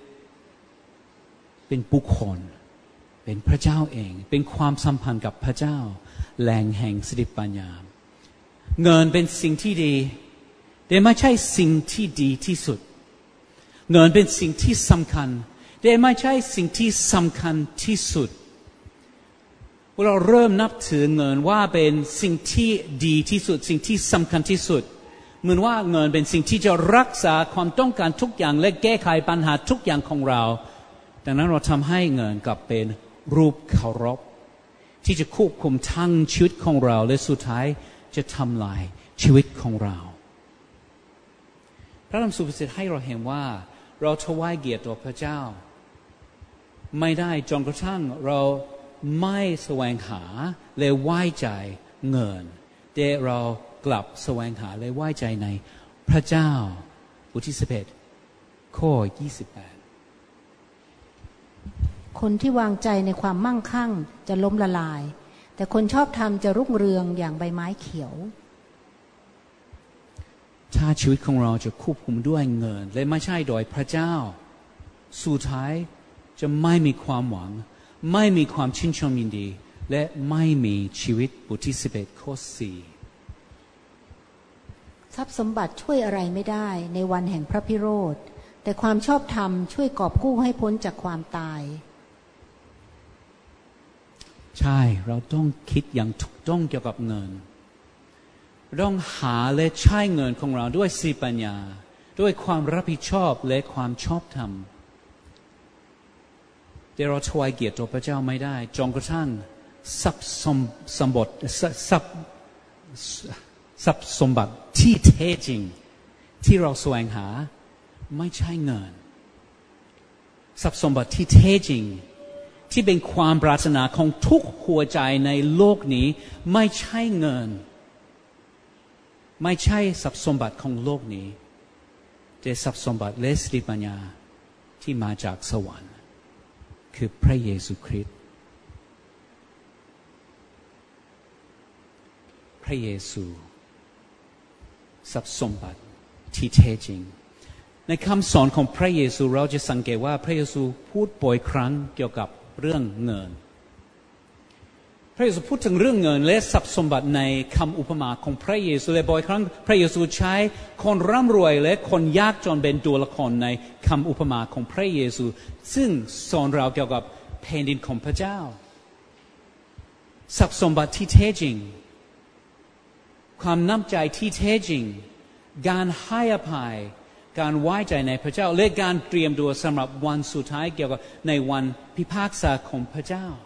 เป็นบุคคลเป็นพระเจ้าเองเป็นความสัมพันธ์กับพระเจ้าแหล่งแห่งสติปัญญาเงินเป็นสิ่งที่ดีแต่ไม่ใช่สิ่งที่ดีที่สุดเงินเป็นสิ่งที่สำคัญแต่ไม่ใช่สิ่งที่สำคัญที่สุดเราเริ่มนับถือเงินว่าเป็นสิ่งที่ดีที่สุดสิ่งที่สำคัญที่สุดเหมือนว่าเงินเป็นสิ่งที่จะรักษาความต้องการทุกอย่างและแก้ไขปัญหาทุกอย่างของเราดังนั้นเราทำให้เงินกลับเป็นรูปเคารพที่จะควบคุมทั้งชีวิตของเราและสุดท้ายจะทำลายชีวิตของเราพระธรรมสุภาษิตให้เราเห็นว่าเราถวายเกียรติต่อพระเจ้าไม่ได้จนกระทั่งเราไม่แสวงหาและไว้ใจเงินแต่เรากลับแสวงหาและไว้ใจในพระเจ้าบทที่สิบเอ็ดข้อยี่สิบแปดคนที่วางใจในความมั่งคั่งจะล้มละลายแต่คนชอบธรรมจะรุ่งเรืองอย่างใบไม้เขียวถ้าชีวิตของเราจะควบคุมด้วยเงินและไม่ใช่โดยพระเจ้าสุดท้ายจะไม่มีความหวังไม่มีความชื่นชมยินดีและไม่มีชีวิตบทที่สิบเอ็ดข้อสี่ทรัพย์สมบัติช่วยอะไรไม่ได้ในวันแห่งพระพิโรธแต่ความชอบธรรมช่วยกอบกู้ให้พ้นจากความตายใช่เราต้องคิดอย่างถูกต้องเกี่ยวกับเงินต้องหาและใช้เงินของเราด้วยสติปัญญาด้วยความรับผิดชอบและความชอบธรรมแต่เราถวายเกียรติต่อพระเจ้าไม่ได้จนกระทั่งทรัพย์สมบัติทรัพย์ทรัพย์สมบัติที่แท้จริงที่เราแสวงหาไม่ใช่เงินทรัพย์สมบัติที่แท้จริงที่เป็นความปรารถนาของทุกหัวใจในโลกนี้ไม่ใช่เงินไม่ใช่ทรัพย์สมบัติของโลกนี้แต่ทรัพย์สมบัติและสติปัญญาที่มาจากสวรรค์คือพระเยซูคริสต์พระเยซูทรัพย์สมบัติที่แท้จริงในคำสอนของพระเยซูเราจะสังเกตว่าพระเยซูพูดบ่อยครั้งเกี่ยวกับเรื่องเงินพระเยซูพูดถึงเรื่องเงินและทรัพย์สมบัติในคำอุปมาของพระเยซูและบ่อยครั้งพระเยซูใช้คนร่ำรวยและคนยากจนเป็นตัวละครในคำอุปมาของพระเยซูซึ่งสอนเราเกี่ยวกับแผ่นดินของพระเจ้าทรัพย์สมบัติที่แท้จริงความน้ำใจที่แท้จริงการให้อภัยการไว้ใจในพระเจ้าและการเตรียมตัวสำหรับวันสุดท้ายเกี่ยวกับในวันพิพากษาของพระเจ้า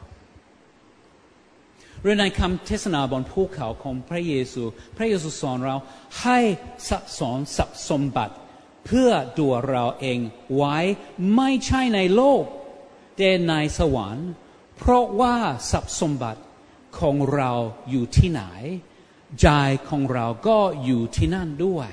หรือในคำเทศนาบนภูเขาของพระเยซูพระเยซูสอนเราให้สะสมทรัพย์สมบัติเพื่อตัวเราเองไว้ไม่ใช่ในโลกแต่ในสวรรค์เพราะว่าทรัพย์สมบัติของเราอยู่ที่ไหนใจของเราก็อยู่ที่นั่นด้วย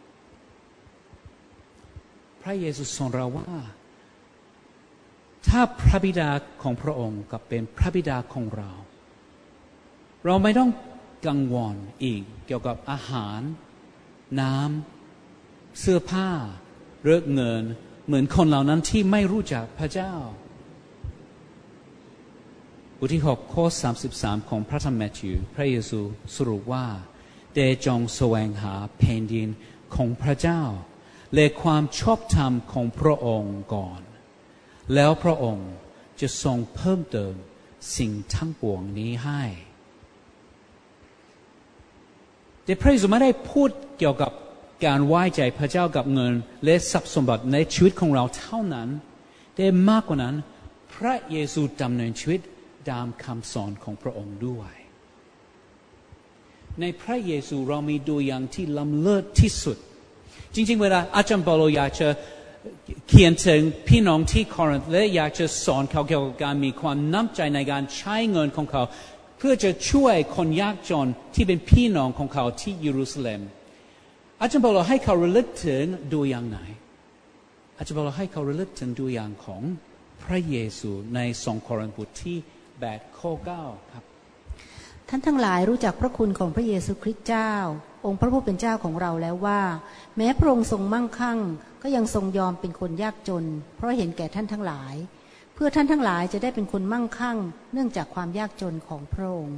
พระเยซูสอนเราว่าถ้าพระบิดาของพระองค์กับเป็นพระบิดาของเราเราไม่ต้องกังวลอีกเกี่ยวกับอาหารน้ำเสื้อผ้าหรือเงินเหมือนคนเหล่านั้นที่ไม่รู้จักพระเจ้าบบทที่หกข้อสามสิบสามของพระธรรมมัทธิวพระเยซูสรุปว่าแต่จงแสวงหาแผ่นดินของพระเจ้าและความชอบธรรมของพระองค์ก่อนแล้วพระองค์จะทรงเพิ่มเติมสิ่งทั้งปวงนี้ให้แต่พระเยซูไม่ได้พูดเกี่ยวกับการไว้ใจพระเจ้ากับเงินและทรัพย์สมบัติในชีวิตของเราเท่านั้นแต่มากกว่านั้นพระเยซูดำเนินชีวิตตามคำสอนของพระองค์ด้วยในพระเยซูเรามีตัวอย่างที่ล้ำเลิศที่สุดจริงๆเวลาอาจารย์เปาโลอยากจะเขียนถึงพี่น้องที่คอรินธ์และอยากจะสอนเขาเกี่ยวกับการมีความน้ำใจในการใช้เงินของเขาเพื่อจะช่วยคนยากจนที่เป็นพี่น้องของเขาที่เยรูซาเล็มอาจารย์เปาโลให้เขาระลึกถึงตัวอย่างไหนอาจารย์เปาโลให้เขาระลึกถึงตัวอย่างของพระเยซูในสองโครินธ์บทที่แปดข้อเก้าครับท่านทั้งหลายรู้จักพระคุณของพระเยซูคริสต์เจ้าองค์พระผู้เป็นเจ้าของเราแล้วว่าแม้พระองค์ทรงมั่งคั่งก็ยังทรงยอมเป็นคนยากจนเพราะเห็นแก่ท่านทั้งหลายเพื่อท่านทั้งหลายจะได้เป็นคนมั่งคั่งเนื่องจากความยากจนของพระองค์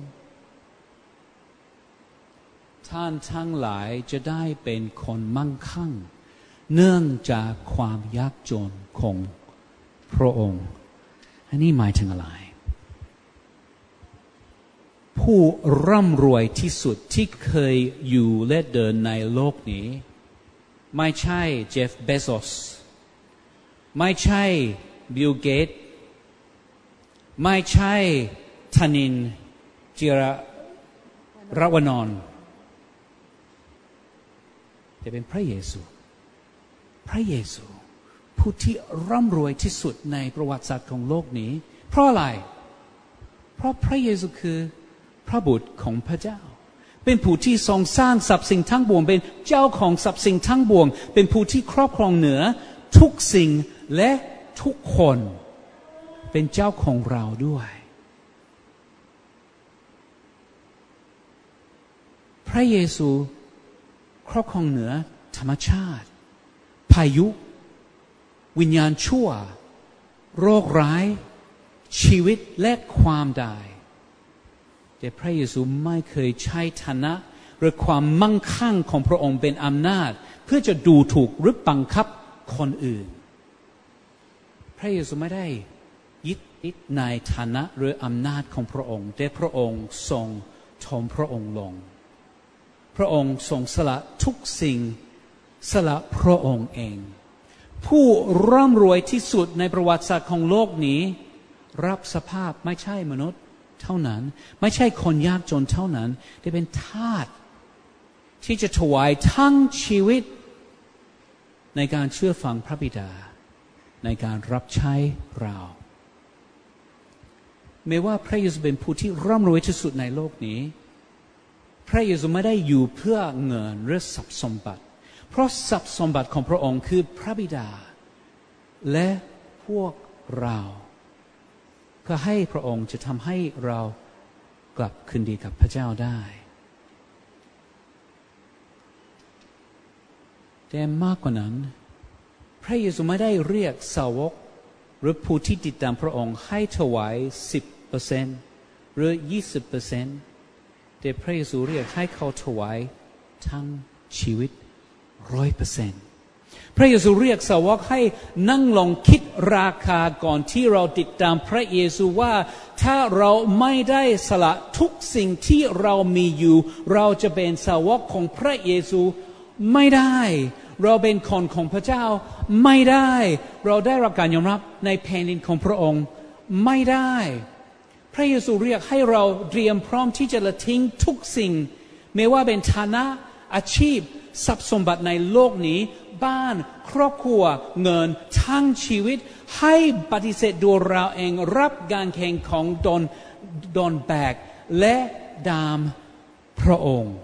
ท่านทั้งหลายจะได้เป็นคนมั่งคั่งเนื่องจากความยากจนของพระองค์อันนี้หมายถึงอะไรผู้ร่ำรวยที่สุดที่เคยอยู่และเดินในโลกนี้ไม่ใช่เจฟเบโซสไม่ใช่บิลเกตส์ไม่ใช่ธนินจิรรวนนท์แต่เป็นพระเยซูพระเยซูผู้ที่ร่ำรวยที่สุดในประวัติศาสตร์ของโลกนี้เพราะอะไรเพราะพระเยซูคือพระบุตรของพระเจ้าเป็นผู้ที่ทรงสร้างสรรพสิ่งทั้งปวงเป็นเจ้าของสรรพสิ่งทั้งปวงเป็นผู้ที่ครอบครองเหนือทุกสิ่งและทุกคนเป็นเจ้าของเราด้วยพระเยซูครอบครองเหนือธรรมชาติพายุวิญญาณชั่วโรคร้ายชีวิตและความตายแต่พระเยซูไม่เคยใช้ฐานะหรือความมั่งคั่งของพระองค์เป็นอำนาจเพื่อจะดูถูกหรือบังคับคนอื่นพระเยซูไม่ได้ยึดติดในฐานะหรืออำนาจของพระองค์แต่พระองค์ทรงทอมพระองค์ลงพระองค์ทรงสละทุกสิ่งสละพระองค์เองผู้ร่ำรวยที่สุดในประวัติศาสตร์ของโลกนี้รับสภาพไม่ใช่มนุษย์เท่านั้นไม่ใช่คนยากจนเท่านั้นแต่เป็นทาสที่จะถวายทั้งชีวิตในการเชื่อฟังพระบิดาในการรับใช้เราแม้ว่าพระเยซูเป็นผู้ที่ร่ำรวยที่สุดในโลกนี้พระเยซูไม่ได้อยู่เพื่อเงินหรือทรัพย์สมบัติเพราะทรัพย์สมบัติของพระองค์คือพระบิดาและพวกเราเพื่อให้พระองค์จะทำให้เรากลับคืนดีกับพระเจ้าได้แต่มากกว่านั้นพระเยซูไม่ได้เรียกสาวกหรือผู้ที่ติดตามพระองค์ให้ถวาย สิบเปอร์เซ็นต์ หรือ ยี่สิบเปอร์เซ็นต์ แต่พระเยซูเรียกให้เขาถวายทั้งชีวิต ร้อยเปอร์เซ็นต์ พระเยซูเรียกสาวกให้นั่งลองคิดราคาก่อนที่เราติดตามพระเยซูว่าถ้าเราไม่ได้สละทุกสิ่งที่เรามีอยู่เราจะเป็นสาวกของพระเยซูไม่ได้เราเป็นคนของพระเจ้าไม่ได้เราได้รับการยอมรับในแผ่นดินของพระองค์ไม่ได้พระเยซูเรียกให้เราเตรียมพร้อมที่จะละทิ้งทุกสิ่งไม่ว่าเป็นฐานะอาชีพทรัพย์สมบัติในโลกนี้บ้านครอบครัวเงินทั้งชีวิตให้ปฏิเสธตัวเราเองรับการแข่งของตนตนแบกและดามพระองค์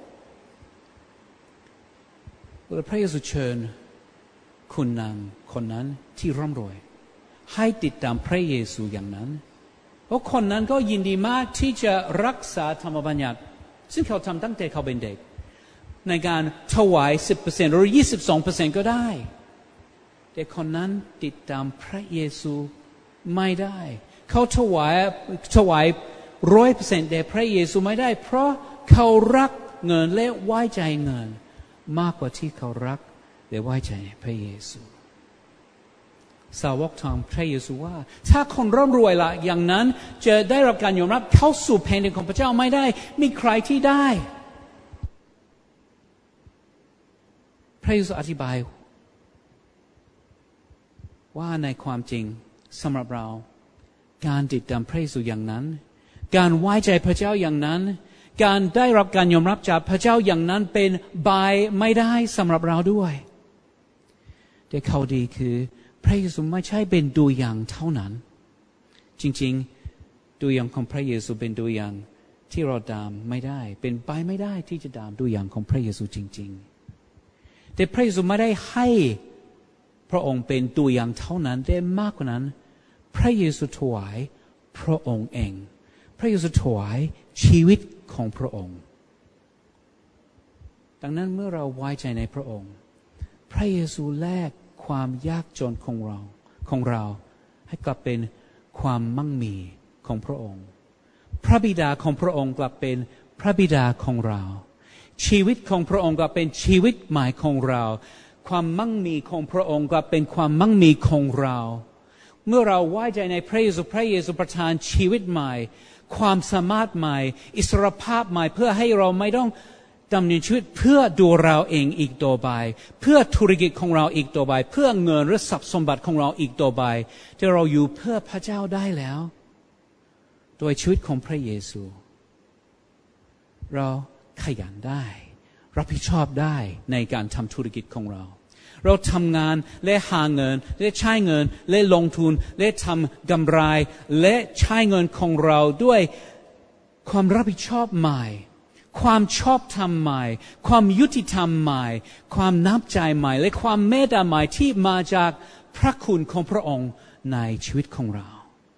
พระเยซูเชิญคุณนางคนนั้นที่ร่ำรวยให้ติดตามพระเยซูอย่างนั้นเพราะคนนั้นก็ยินดีมากที่จะรักษาธรรมบัญญัติซึ่งเขาทำตั้งแต่เขาเป็นเด็กในการถวาย สิบเปอร์เซ็นต์ หรือ ยี่สิบสองเปอร์เซ็นต์ ก็ได้แต่คนนั้นติดตามพระเยซูไม่ได้เขาถวายถวายร้อยเปอร์เซ็นต์แด่พระเยซูไม่ได้เพราะเขารักเงินและไว้ใจเงินมากกว่าที่เขารักและไว้ใจพระเยซูสาวกถามพระเยซูว่าถ้าคนร่ำรวยละอย่างนั้นจะได้รับการยอมรับเข้าสู่แผ่นดินของพระเจ้าไม่ได้มีใครที่ได้พระเยซูอธิบายว่าในความจริงสำหรับเราการติดตามพระเยซูอย่างนั้นการไว้ใจพระเจ้าอย่างนั้นการได้รับการยอมรับจากพระเจ้าอย่างนั้นเป็นบายไม่ได้สำหรับเราด้วยแต่ข่าวดีคือพระเยซูไม่ใช่เป็นตัวอย่างเท่านั้นจริงๆตัวอย่างของพระเยซูเป็นตัวอย่างที่เราตามไม่ได้เป็นไปไม่ได้ที่จะตามตัวอย่างของพระเยซูจริงๆแต่พระเยซูไม่ได้ให้พระองค์เป็นตัวอย่างเท่านั้นแต่มากกว่านั้นพระเยซูถวายพระองค์เองพระเยซูถวายชีวิตของพระองค์ดังนั้นเมื่อเราไว้ใจในพระองค์พระเยซูแลกความยากจนของเราของเราให้กลับเป็นความมั่งมีของพระองค์พระบิดาของพระองค์กลับเป็นพระบิดาของเราชีวิตของพระองค์กลับเป็นชีวิตใหม่ของเราความมั่งมีของพระองค์กลับเป็นความมั่งมีของเราเมื่อเราไว้ใจในพระเยซูพระเยซูประทานชีวิตใหม่ความสามารถใหม่อิสรภาพใหม่เพื่อให้เราไม่ต้องดำเนินชีวิตเพื่อดูเราเองอีกต่อไปเพื่อธุรกิจของเราอีกต่อไปเพื่อเงินหรือทรัพย์สมบัติของเราอีกต่อไปที่เราอยู่เพื่อพระเจ้าได้แล้วโดยชีวิตของพระเยซูเราขยันได้รับผิดชอบได้ในการทำธุรกิจของเราเราทำงานและหาเงินและใช้เงินและลงทุนและทำกำไรและใช้เงินของเราด้วยความรับผิดชอบใหม่ความชอบธรรมใหม่ความยุติธรรมใหม่ความน้ำใจใหม่และความเมตตาใหม่ที่มาจากพระคุณของพระองค์ในชีวิตของเรา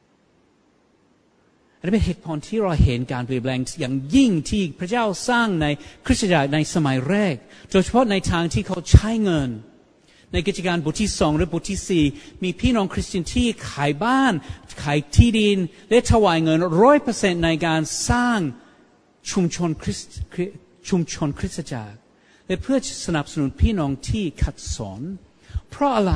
อันนี้เป็นเหตุผลที่เราเห็นการเปลี่ยนแปลงอย่างยิ่งที่พระเจ้าสร้างในคริสตจักรในสมัยแรกโดยเฉพาะในทางที่เขาใช้เงินในกิจการบทที่สองหรือบทที่สี่มีพี่น้องคริสเตียนที่ขายบ้านขายที่ดินและถวายเงินร้อยเปอร์เซ็นต์ในการสร้างชุมชนคริสชุมชนคริสตจักรและเพื่อสนับสนุนพี่น้องที่ขัดสนเพราะอะไร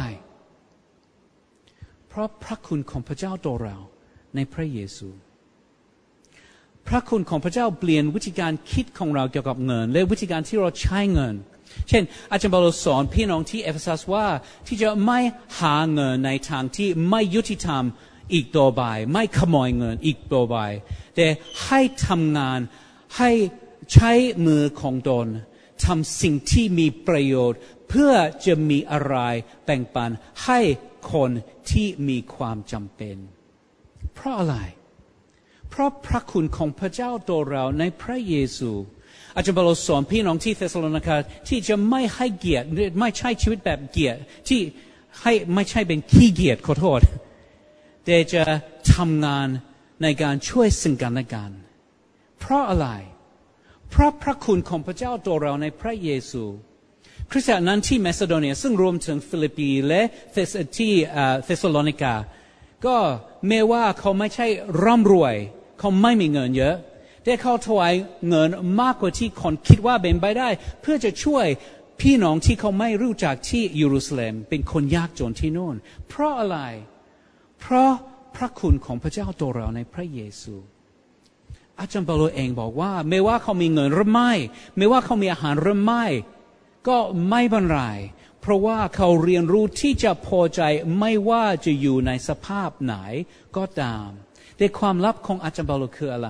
เพราะพระคุณของพระเจ้าต่อเราในพระเยซูพระคุณของพระเจ้าเปลี่ยนวิธีการคิดของเราเกี่ยวกับเงินและวิธีการที่เราใช้เงินเช่นอาจารย์เปาโลสอนพี่น้องที่เอเฟซัสว่าที่จะไม่หาเงินในทางที่ไม่ยุติธรรมอีกต่อไปไม่ขโมยเงินอีกต่อไปแต่ให้ทำงานให้ใช้มือของตนทำสิ่งที่มีประโยชน์เพื่อจะมีอะไรแบ่งปันให้คนที่มีความจำเป็นเพราะอะไรเพราะพระคุณของพระเจ้าต่อเราในพระเยซูอาจารย์เปาโลสอนพี่น้องที่เธสสาโลนิกาที่จะไม่ให้เกียรติไม่ใช่ชีวิตแบบเกียรติที่ให้ไม่ใช่เป็นขี้เกียจขอโทษแต่จะทำงานในการช่วยซึ่งกันและกันเพราะอะไรเพราะพระคุณของพระเจ้าต่อเราในพระเยซูคริสตจักรนั้นที่มาซิโดเนียซึ่งรวมถึงฟิลิปปีและเธสที่เธสซาโลนิกาก็แม้ว่าเขาไม่ใช่ร่ำรวยเขาไม่มีเงินเยอะแต่เขาถวายเงินมากกว่าที่คนคิดว่าเป็นไปได้เพื่อจะช่วยพี่น้องที่เขาไม่รู้จักที่เยรูซาเล็มเป็นคนยากจนที่โน่นเพราะอะไรเพราะพระคุณของพระเจ้าต่อเราในพระเยซูอาจารย์เปาโลเองบอกว่าไม่ว่าเขามีเงินหรือไม่ไม่ว่าเขามีอาหารหรือไม่ก็ไม่เป็นไรเพราะว่าเขาเรียนรู้ที่จะพอใจไม่ว่าจะอยู่ในสภาพไหนก็ตามแต่ความลับของอาจารย์เปาโลคืออะไร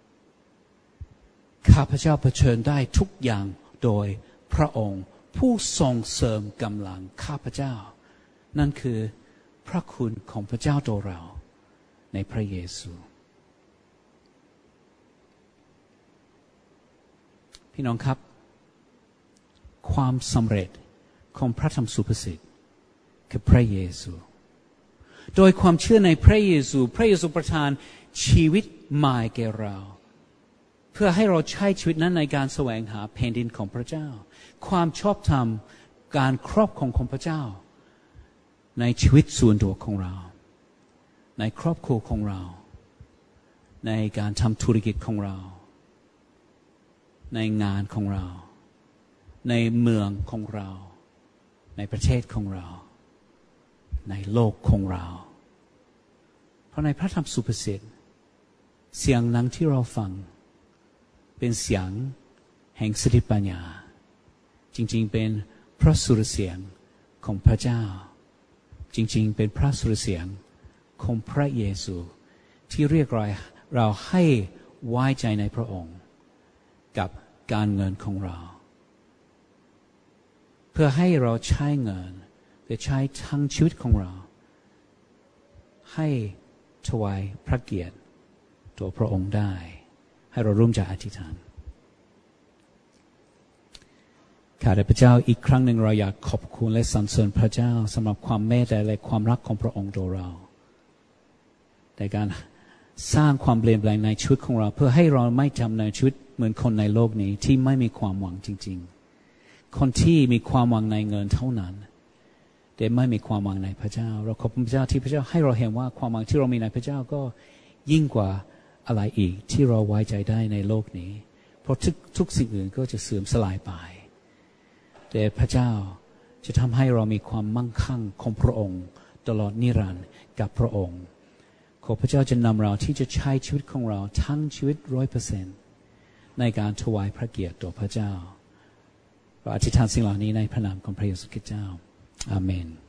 ข้าพเจ้าเผชิญได้ทุกอย่างโดยพระองค์ผู้ทรงเสริมกำลังข้าพเจ้านั่นคือพระคุณของพระเจ้าต่อเราในพระเยซูพี่น้องครับความสำเร็จของพระธรรมสุภาษิตคือพระเยซูโดยความเชื่อในพระเยซูพระเยซูประทานชีวิตใหม่แก่เราเพื่อให้เราใช้ชีวิตนั้นในการแสวงหาแผ่นดินของพระเจ้าความชอบธรรมการครอบครองของพระเจ้าในชีวิตส่วนตัวของเราในครอบครัวของเราในการทำธุรกิจของเราในงานของเราในเมืองของเราในประเทศของเราในโลกของเราเพราะในพระธรรมสุภาษิตเสียงนั้นที่เราฟังเป็นเสียงแห่งสติปัญญาจริงๆเป็นพระสุรเสียงของพระเจ้าจริงๆเป็นพระสุรเสียงของพระเยซูที่เรียกร้องเราให้ไว้ใจในพระองค์กับการเงินของเราเพื่อให้เราใช้เงินเพื่อใช้ทั้งชีวิตของเราให้ถวายพระเกียรติตัวพระองค์ได้ให้เราร่วมใจอธิษฐานข้าแต่พระเจ้าอีกครั้งหนึ่งเราอยากขอบคุณและสรรเสริญพระเจ้าสำหรับความเมตตาและความรักของพระองค์ต่อเราในการสร้างความเปลี่ยนแปลงในชีวิตของเราเพื่อให้เราไม่ดำเนินชีวิตเหมือนคนในโลกนี้ที่ไม่มีความหวังจริงๆคนที่มีความหวังในเงินเท่านั้นแต่ไม่มีความหวังในพระเจ้าเราขอบคุณพระเจ้าที่พระเจ้าให้เราเห็นว่าความหวังที่เรามีในพระเจ้าก็ยิ่งกว่าอะไรอีกที่เราไว้ใจได้ในโลกนี้เพราะทุกทุกสิ่งอื่นก็จะเสื่อมสลายไปแต่พระเจ้าจะทำให้เรามีความมั่งคั่งของพระองค์ตลอดนิรันดร์กับพระองค์ขอพระเจ้าจะนำเราที่จะใช้ชีวิตของเราทั้งชีวิตร้อยเปอร์เซ็นต์ในการถวายพระเกียรติต่อพระเจ้าเราอธิษฐานสิ่งเหล่านี้ในพระนามของพระเยซูคริสต์เจ้าอาเมน